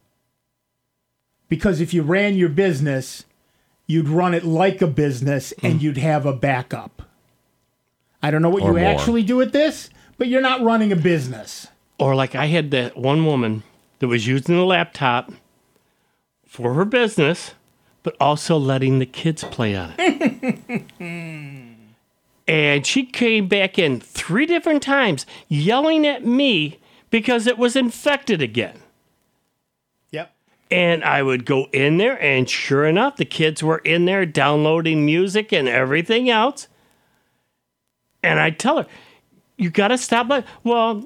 S2: Because if you ran your business, you'd run it like a business and you'd have a backup. I don't know what you actually do with this, but you're not running a business.
S3: Or like I had that one woman that was using the laptop for her business, but also letting the kids play on it. And she came back in 3 different times yelling at me because it was infected again.
S2: Yep.
S3: And I would go in there, and sure enough, the kids were in there downloading music and everything else. And I'd tell her, you got to stop. Well,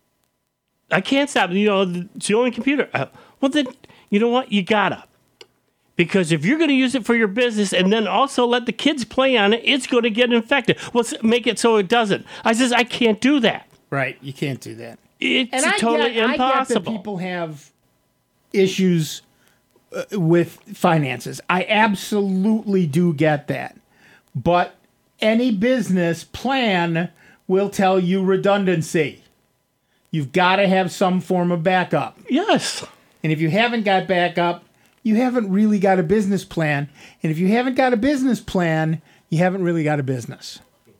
S3: I can't stop. It's the only computer. Well, then, you know what? You got to. Because if you're going to use it for your business and then also let the kids play on it, it's going to get infected. Well, make it so it doesn't. I says, I can't do that.
S2: Right. You can't do that.
S3: It's totally impossible.
S2: I get that people have issues with finances. I absolutely do get that. But any business plan will tell you redundancy. You've got to have some form of backup.
S3: Yes.
S2: And if you haven't got backup, you haven't really got a business plan. And if you haven't got a business plan, you haven't really got a business.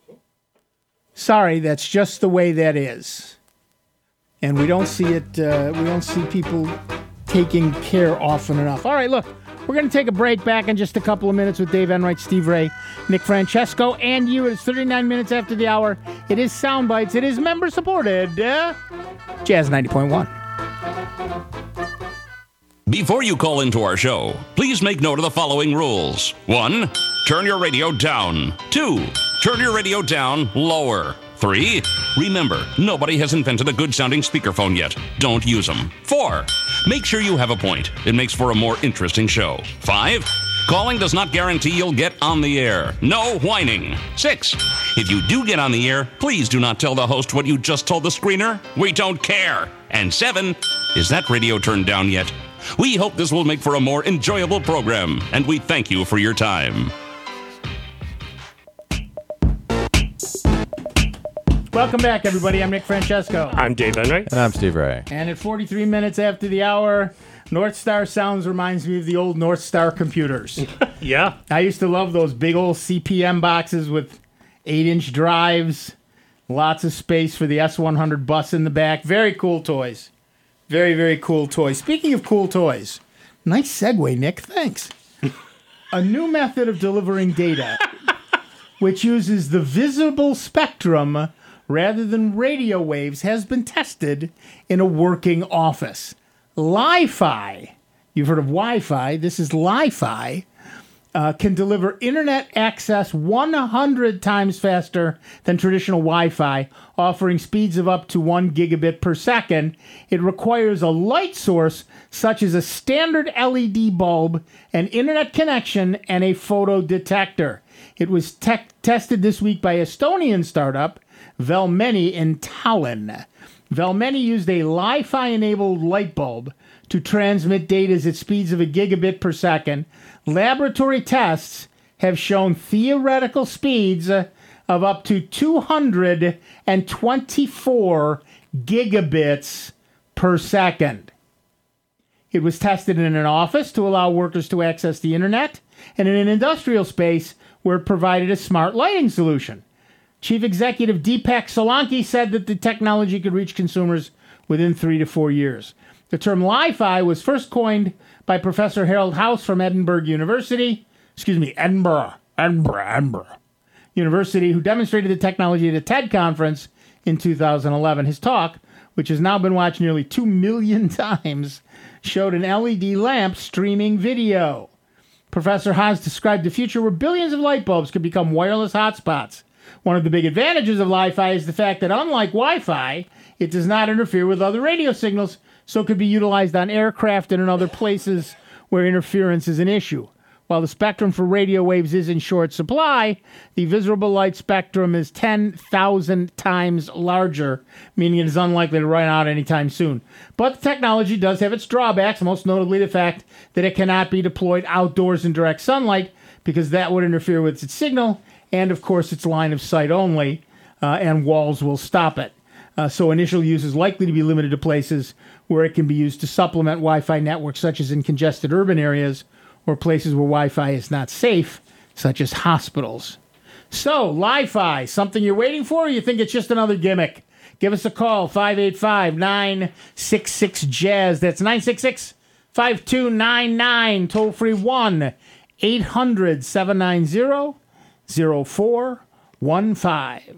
S2: Sorry, that's just the way that is. And we don't see it, we don't see people taking care often enough. All right, look, we're going to take a break. Back in just a couple of minutes with Dave Enright, Steve Ray, Nick Francesco, and you. It's 39 minutes after the hour. It is Sound Bites. It is member-supported. Jazz 90.1.
S9: Before you call into our show, please make note of the following rules. 1, turn your radio down. 2, turn your radio down lower. 3, remember, nobody has invented a good-sounding speakerphone yet. Don't use them. 4, make sure you have a point. It makes for a more interesting show. 5, Calling does not guarantee you'll get on the air. No whining. 6. If you do get on the air, please do not tell the host what you just told the screener. We don't care. And 7. Is that radio turned down yet? We hope this will make for a more enjoyable program, and we thank you for your time.
S2: Welcome back, everybody. I'm Nick Francesco.
S3: I'm Dave Henry.
S4: And I'm Steve Ray.
S2: And at 43 minutes after the hour, North Star Sounds reminds me of the old North Star computers.
S3: Yeah.
S2: I used to love those big old CPM boxes with 8-inch drives, lots of space for the S100 bus in the back. Very cool toys. Very, very cool toys. Speaking of cool toys, nice segue, Nick. Thanks. A new method of delivering data, which uses the visible spectrum rather than radio waves, has been tested in a working office. Li-Fi, you've heard of Wi-Fi, this is Li-Fi, can deliver internet access 100 times faster than traditional Wi-Fi, offering speeds of up to 1 gigabit per second. It requires a light source such as a standard LED bulb, an internet connection, and a photo detector. It was tested this week by Estonian startup Velmeni in Tallinn. Velmeni used a Li-Fi-enabled light bulb to transmit data at speeds of a gigabit per second. Laboratory tests have shown theoretical speeds of up to 224 gigabits per second. It was tested in an office to allow workers to access the internet, and in an industrial space where it provided a smart lighting solution. Chief Executive Deepak Solanki said that the technology could reach consumers within 3 to 4 years. The term Li-Fi was first coined by Professor Harold House from Edinburgh University, University, who demonstrated the technology at a TED conference in 2011. His talk, which has now been watched nearly 2 million times, showed an LED lamp streaming video. Professor Haas described a future where billions of light bulbs could become wireless hotspots. One of the big advantages of Li-Fi is the fact that, unlike Wi-Fi, it does not interfere with other radio signals, so it could be utilized on aircraft and in other places where interference is an issue. While the spectrum for radio waves is in short supply, the visible light spectrum is 10,000 times larger, meaning it is unlikely to run out anytime soon. But the technology does have its drawbacks, most notably the fact that it cannot be deployed outdoors in direct sunlight, because that would interfere with its signal, and of course it's line of sight only, and walls will stop it. So initial use is likely to be limited to places where it can be used to supplement Wi-Fi networks, such as in congested urban areas or places where Wi-Fi is not safe, such as hospitals. So, Li-Fi, something you're waiting for, or you think it's just another gimmick? Give us a call, 585-966-JAZZ. That's 966-5299. Toll free 1-800-790-0415.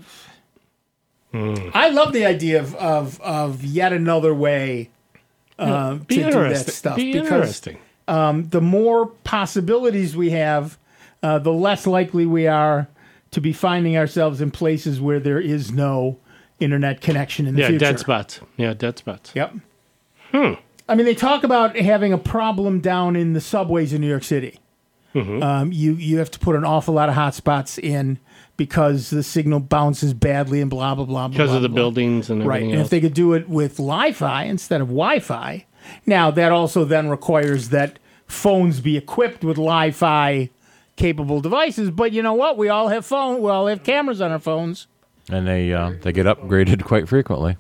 S2: I love the idea of yet another way to do that stuff.
S3: Interesting.
S2: The more possibilities we have, the less likely we are to be finding ourselves in places where there is no internet connection in the future.
S3: Yeah, dead spots.
S2: Yep. I mean, they talk about having a problem down in the subways in New York City. Mm-hmm. You have to put an awful lot of hotspots in because the signal bounces badly and blah, blah, blah, blah.
S3: Because of the
S2: blah.
S3: buildings and everything
S2: else. And if they could do it with Li-Fi instead of Wi-Fi, now that also then requires that phones be equipped with Li-Fi capable devices. But you know what? We all have phones. We all have cameras on our phones.
S4: And they get upgraded quite frequently.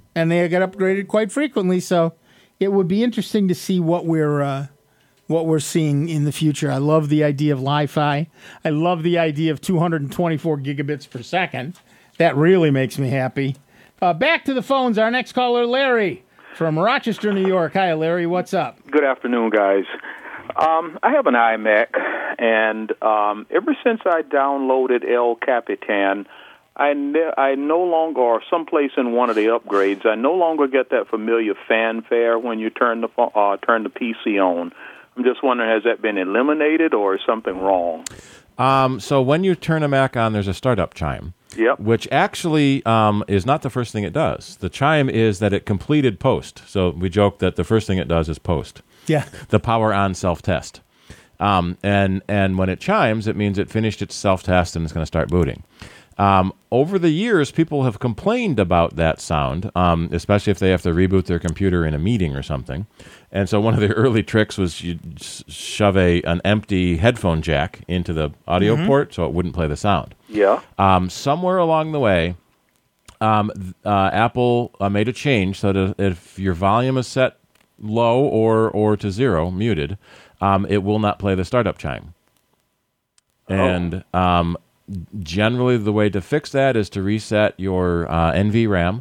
S2: So it would be interesting to see what we're seeing in the future. I love the idea of Li-Fi. I love the idea of 224 gigabits per second. That really makes me happy. Back to the phones. Our next caller, Larry from Rochester, New York. Hi, Larry. What's up?
S10: Good afternoon, guys. I have an iMac, and ever since I downloaded El Capitan, I no longer, or someplace in one of the upgrades, I no longer get that familiar fanfare when you turn the PC on. I'm just wondering, has that been eliminated, or is something wrong?
S4: So when you turn a Mac on, there's a startup chime.
S10: Yep.
S4: Which actually is not the first thing it does. The chime is that it completed post. So we joke that the first thing it does is post.
S2: Yeah.
S4: The power on self-test. And when it chimes, it means it finished its self-test and it's going to start booting. Over the years, people have complained about that sound, especially if they have to reboot their computer in a meeting or something. And so one of the early tricks was you shove an empty headphone jack into the audio port so it wouldn't play the sound.
S10: Yeah.
S4: Somewhere along the way, Apple made a change so that if your volume is set low or to zero, muted, it will not play the startup chime. And generally, the way to fix that is to reset your NVRAM.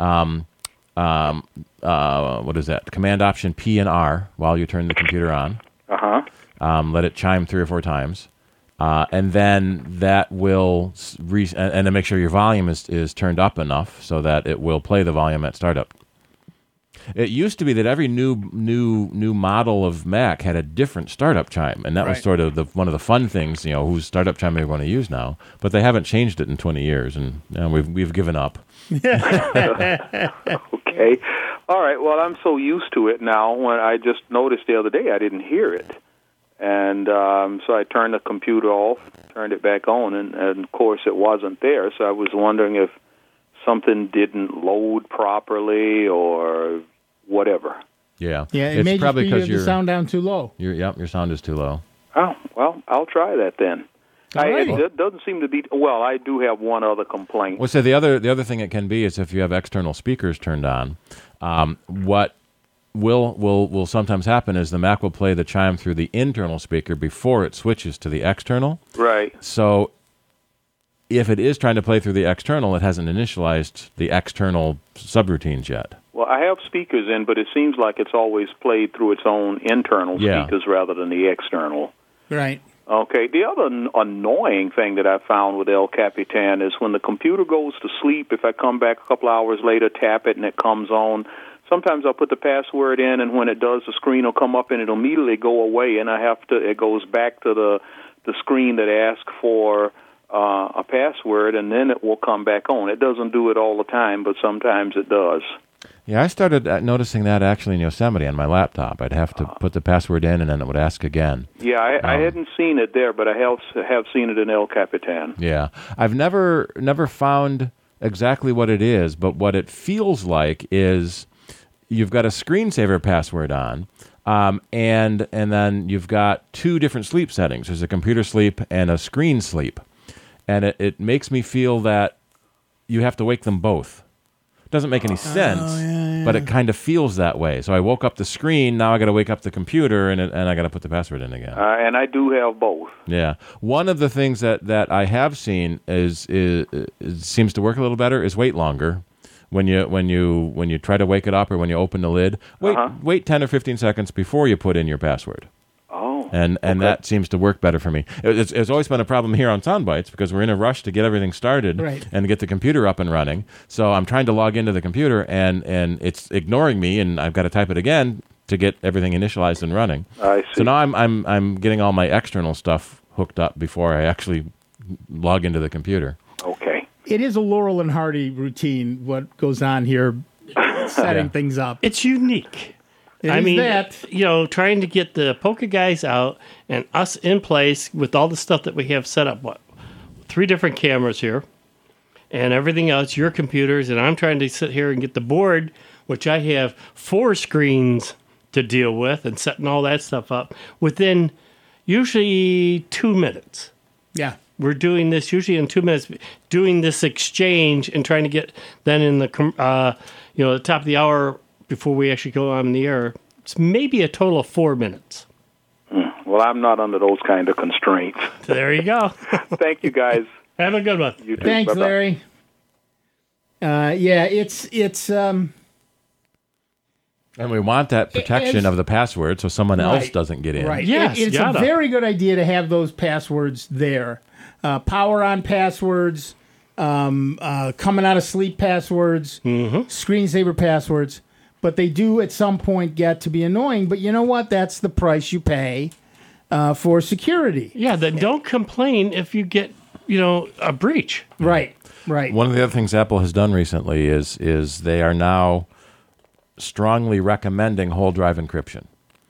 S4: What is that? Command Option P and R while you turn the computer on. Let it chime 3 or 4 times. And then that will and then make sure your volume is turned up enough so that it will play the volume at startup. It used to be that every new model of Mac had a different startup chime, and that was sort of one of the fun things, whose startup chime they want to use now. But they haven't changed it in 20 years, and we've given up.
S10: Okay. All right. Well, I'm so used to it now. When I just noticed the other day, I didn't hear it. And so I turned the computer off, turned it back on, and of course it wasn't there. So I was wondering if something didn't load properly or whatever.
S4: Yeah.
S2: Yeah, it may just be the sound down too low.
S4: Your sound is too low.
S10: Oh, well, I'll try that then. It doesn't seem to be. Well, I do have one other complaint.
S4: Well, so the other thing it can be is if you have external speakers turned on, what will sometimes happen is the Mac will play the chime through the internal speaker before it switches to the external.
S10: Right.
S4: So if it is trying to play through the external, it hasn't initialized the external subroutines yet.
S10: Well, I have speakers in, but it seems like it's always played through its own internal speakers rather than the external.
S2: Right.
S10: Okay. The other annoying thing that I found with El Capitan is when the computer goes to sleep, if I come back a couple hours later, tap it, and it comes on, sometimes I'll put the password in, and when it does, the screen will come up, and it'll immediately go away, and it goes back to the screen that asks for a password, and then it will come back on. It doesn't do it all the time, but sometimes it does.
S4: Yeah, I started noticing that actually in Yosemite on my laptop. I'd have to put the password in, and then it would ask again.
S10: Yeah, I hadn't seen it there, but I have seen it in El Capitan.
S4: Yeah, I've never found exactly what it is, but what it feels like is you've got a screensaver password on, and then you've got 2 different sleep settings. There's a computer sleep and a screen sleep, and it makes me feel that you have to wake them both. Doesn't make any sense, but it kind of feels that way. So I woke up the screen, now I got to wake up the computer, and I got to put the password in again.
S10: And I do have both.
S4: Yeah, one of the things that I have seen is seems to work a little better is wait longer. When you try to wake it up or when you open the lid, wait 10 or 15 seconds before you put in your password.
S10: Oh,
S4: and that seems to work better for me. It's always been a problem here on Soundbites because we're in a rush to get everything started and get the computer up and running. So I'm trying to log into the computer and it's ignoring me, and I've got to type it again to get everything initialized and running.
S10: I see.
S4: So now I'm getting all my external stuff hooked up before I actually log into the computer.
S10: Okay.
S2: It is a Laurel and Hardy routine, what goes on here, setting things up.
S3: It's unique. Trying to get the Polka guys out and us in place with all the stuff that we have set up. 3 different cameras here and everything else, your computers, and I'm trying to sit here and get the board, which I have 4 screens to deal with and setting all that stuff up within usually 2 minutes.
S2: Yeah.
S3: We're doing this usually in 2 minutes, doing this exchange and trying to get then in the the top of the hour before we actually go on the air. It's maybe a total of 4 minutes.
S10: Well, I'm not under those kind of constraints.
S3: There you go.
S10: Thank you, guys.
S3: Have a good one.
S10: You too.
S2: Thanks,
S10: Bye-bye.
S2: Larry. It's
S4: and we want that protection of the password so someone else doesn't get in.
S2: Right.
S3: Yes,
S2: it's a very good idea to have those passwords there. Power on passwords, coming out of sleep passwords, screensaver passwords. But they do at some point get to be annoying. But you know what? That's the price you pay for security.
S3: Yeah, then don't complain if you get, a breach.
S2: Right.
S4: One of the other things Apple has done recently is they are now strongly recommending whole drive encryption.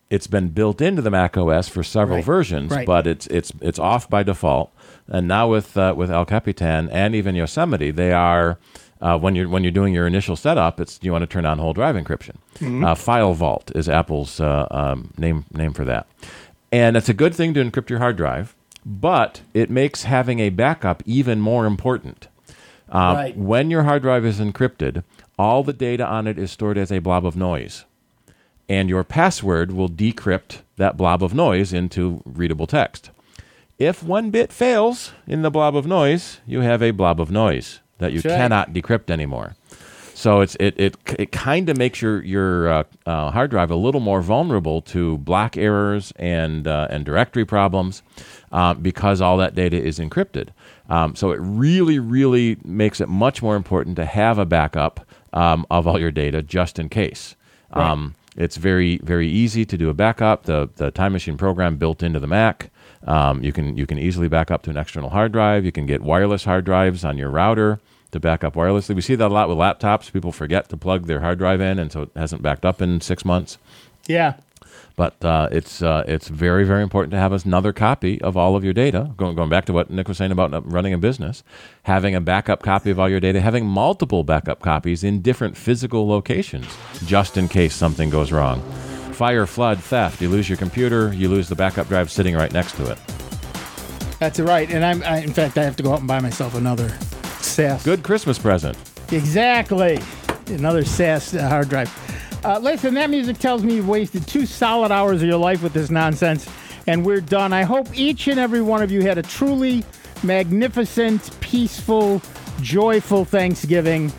S4: it's been built into the Mac OS for several versions, but it's off by default. And now with El Capitan and even Yosemite, they are when you're doing your initial setup, you want to turn on whole drive encryption. File Vault is Apple's name for that, and it's a good thing to encrypt your hard drive, but it makes having a backup even more important. When your hard drive is encrypted, all the data on it is stored as a blob of noise, and your password will decrypt that blob of noise into readable text. If one bit fails in the blob of noise, you have a blob of noise that you cannot decrypt anymore. So it kind of makes your hard drive a little more vulnerable to block errors and directory problems because all that data is encrypted. So it really, really makes it much more important to have a backup of all your data just in case. It's very, very easy to do a backup. The Time Machine program built into the Mac. You can easily back up to an external hard drive. You can get wireless hard drives on your router to back up wirelessly. We see that a lot with laptops. People forget to plug their hard drive in, and so it hasn't backed up in 6 months.
S2: Yeah.
S4: But it's very, very important to have another copy of all of your data. Going back to what Nick was saying about running a business, having a backup copy of all your data, having multiple backup copies in different physical locations, just in case something goes wrong. Fire, flood, theft. You lose your computer, you lose the backup drive sitting right next to it.
S2: That's right. And in fact, I have to go out and buy myself another SAS.
S4: Good Christmas present.
S2: Exactly. Another SAS hard drive. Listen, that music tells me you've wasted 2 solid hours of your life with this nonsense, and we're done. I hope each and every one of you had a truly magnificent, peaceful, joyful Thanksgiving,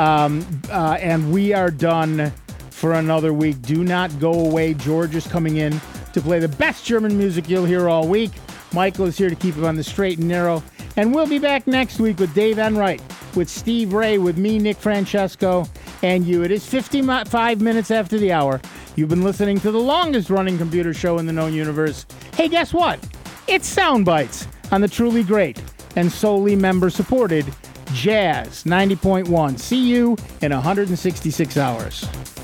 S2: and we are done for another week. Do not go away. George is coming in to play the best German music you'll hear all week. Michael is here to keep it on the straight and narrow, and we'll be back next week with Dave Enright, with Steve Ray, with me, Nick Francesco, and you. It is 55 minutes after the hour. You've been listening to the longest-running computer show in the known universe. Hey, guess what? It's Sound Bites on the truly great and solely member-supported Jazz 90.1. See you in 166 hours.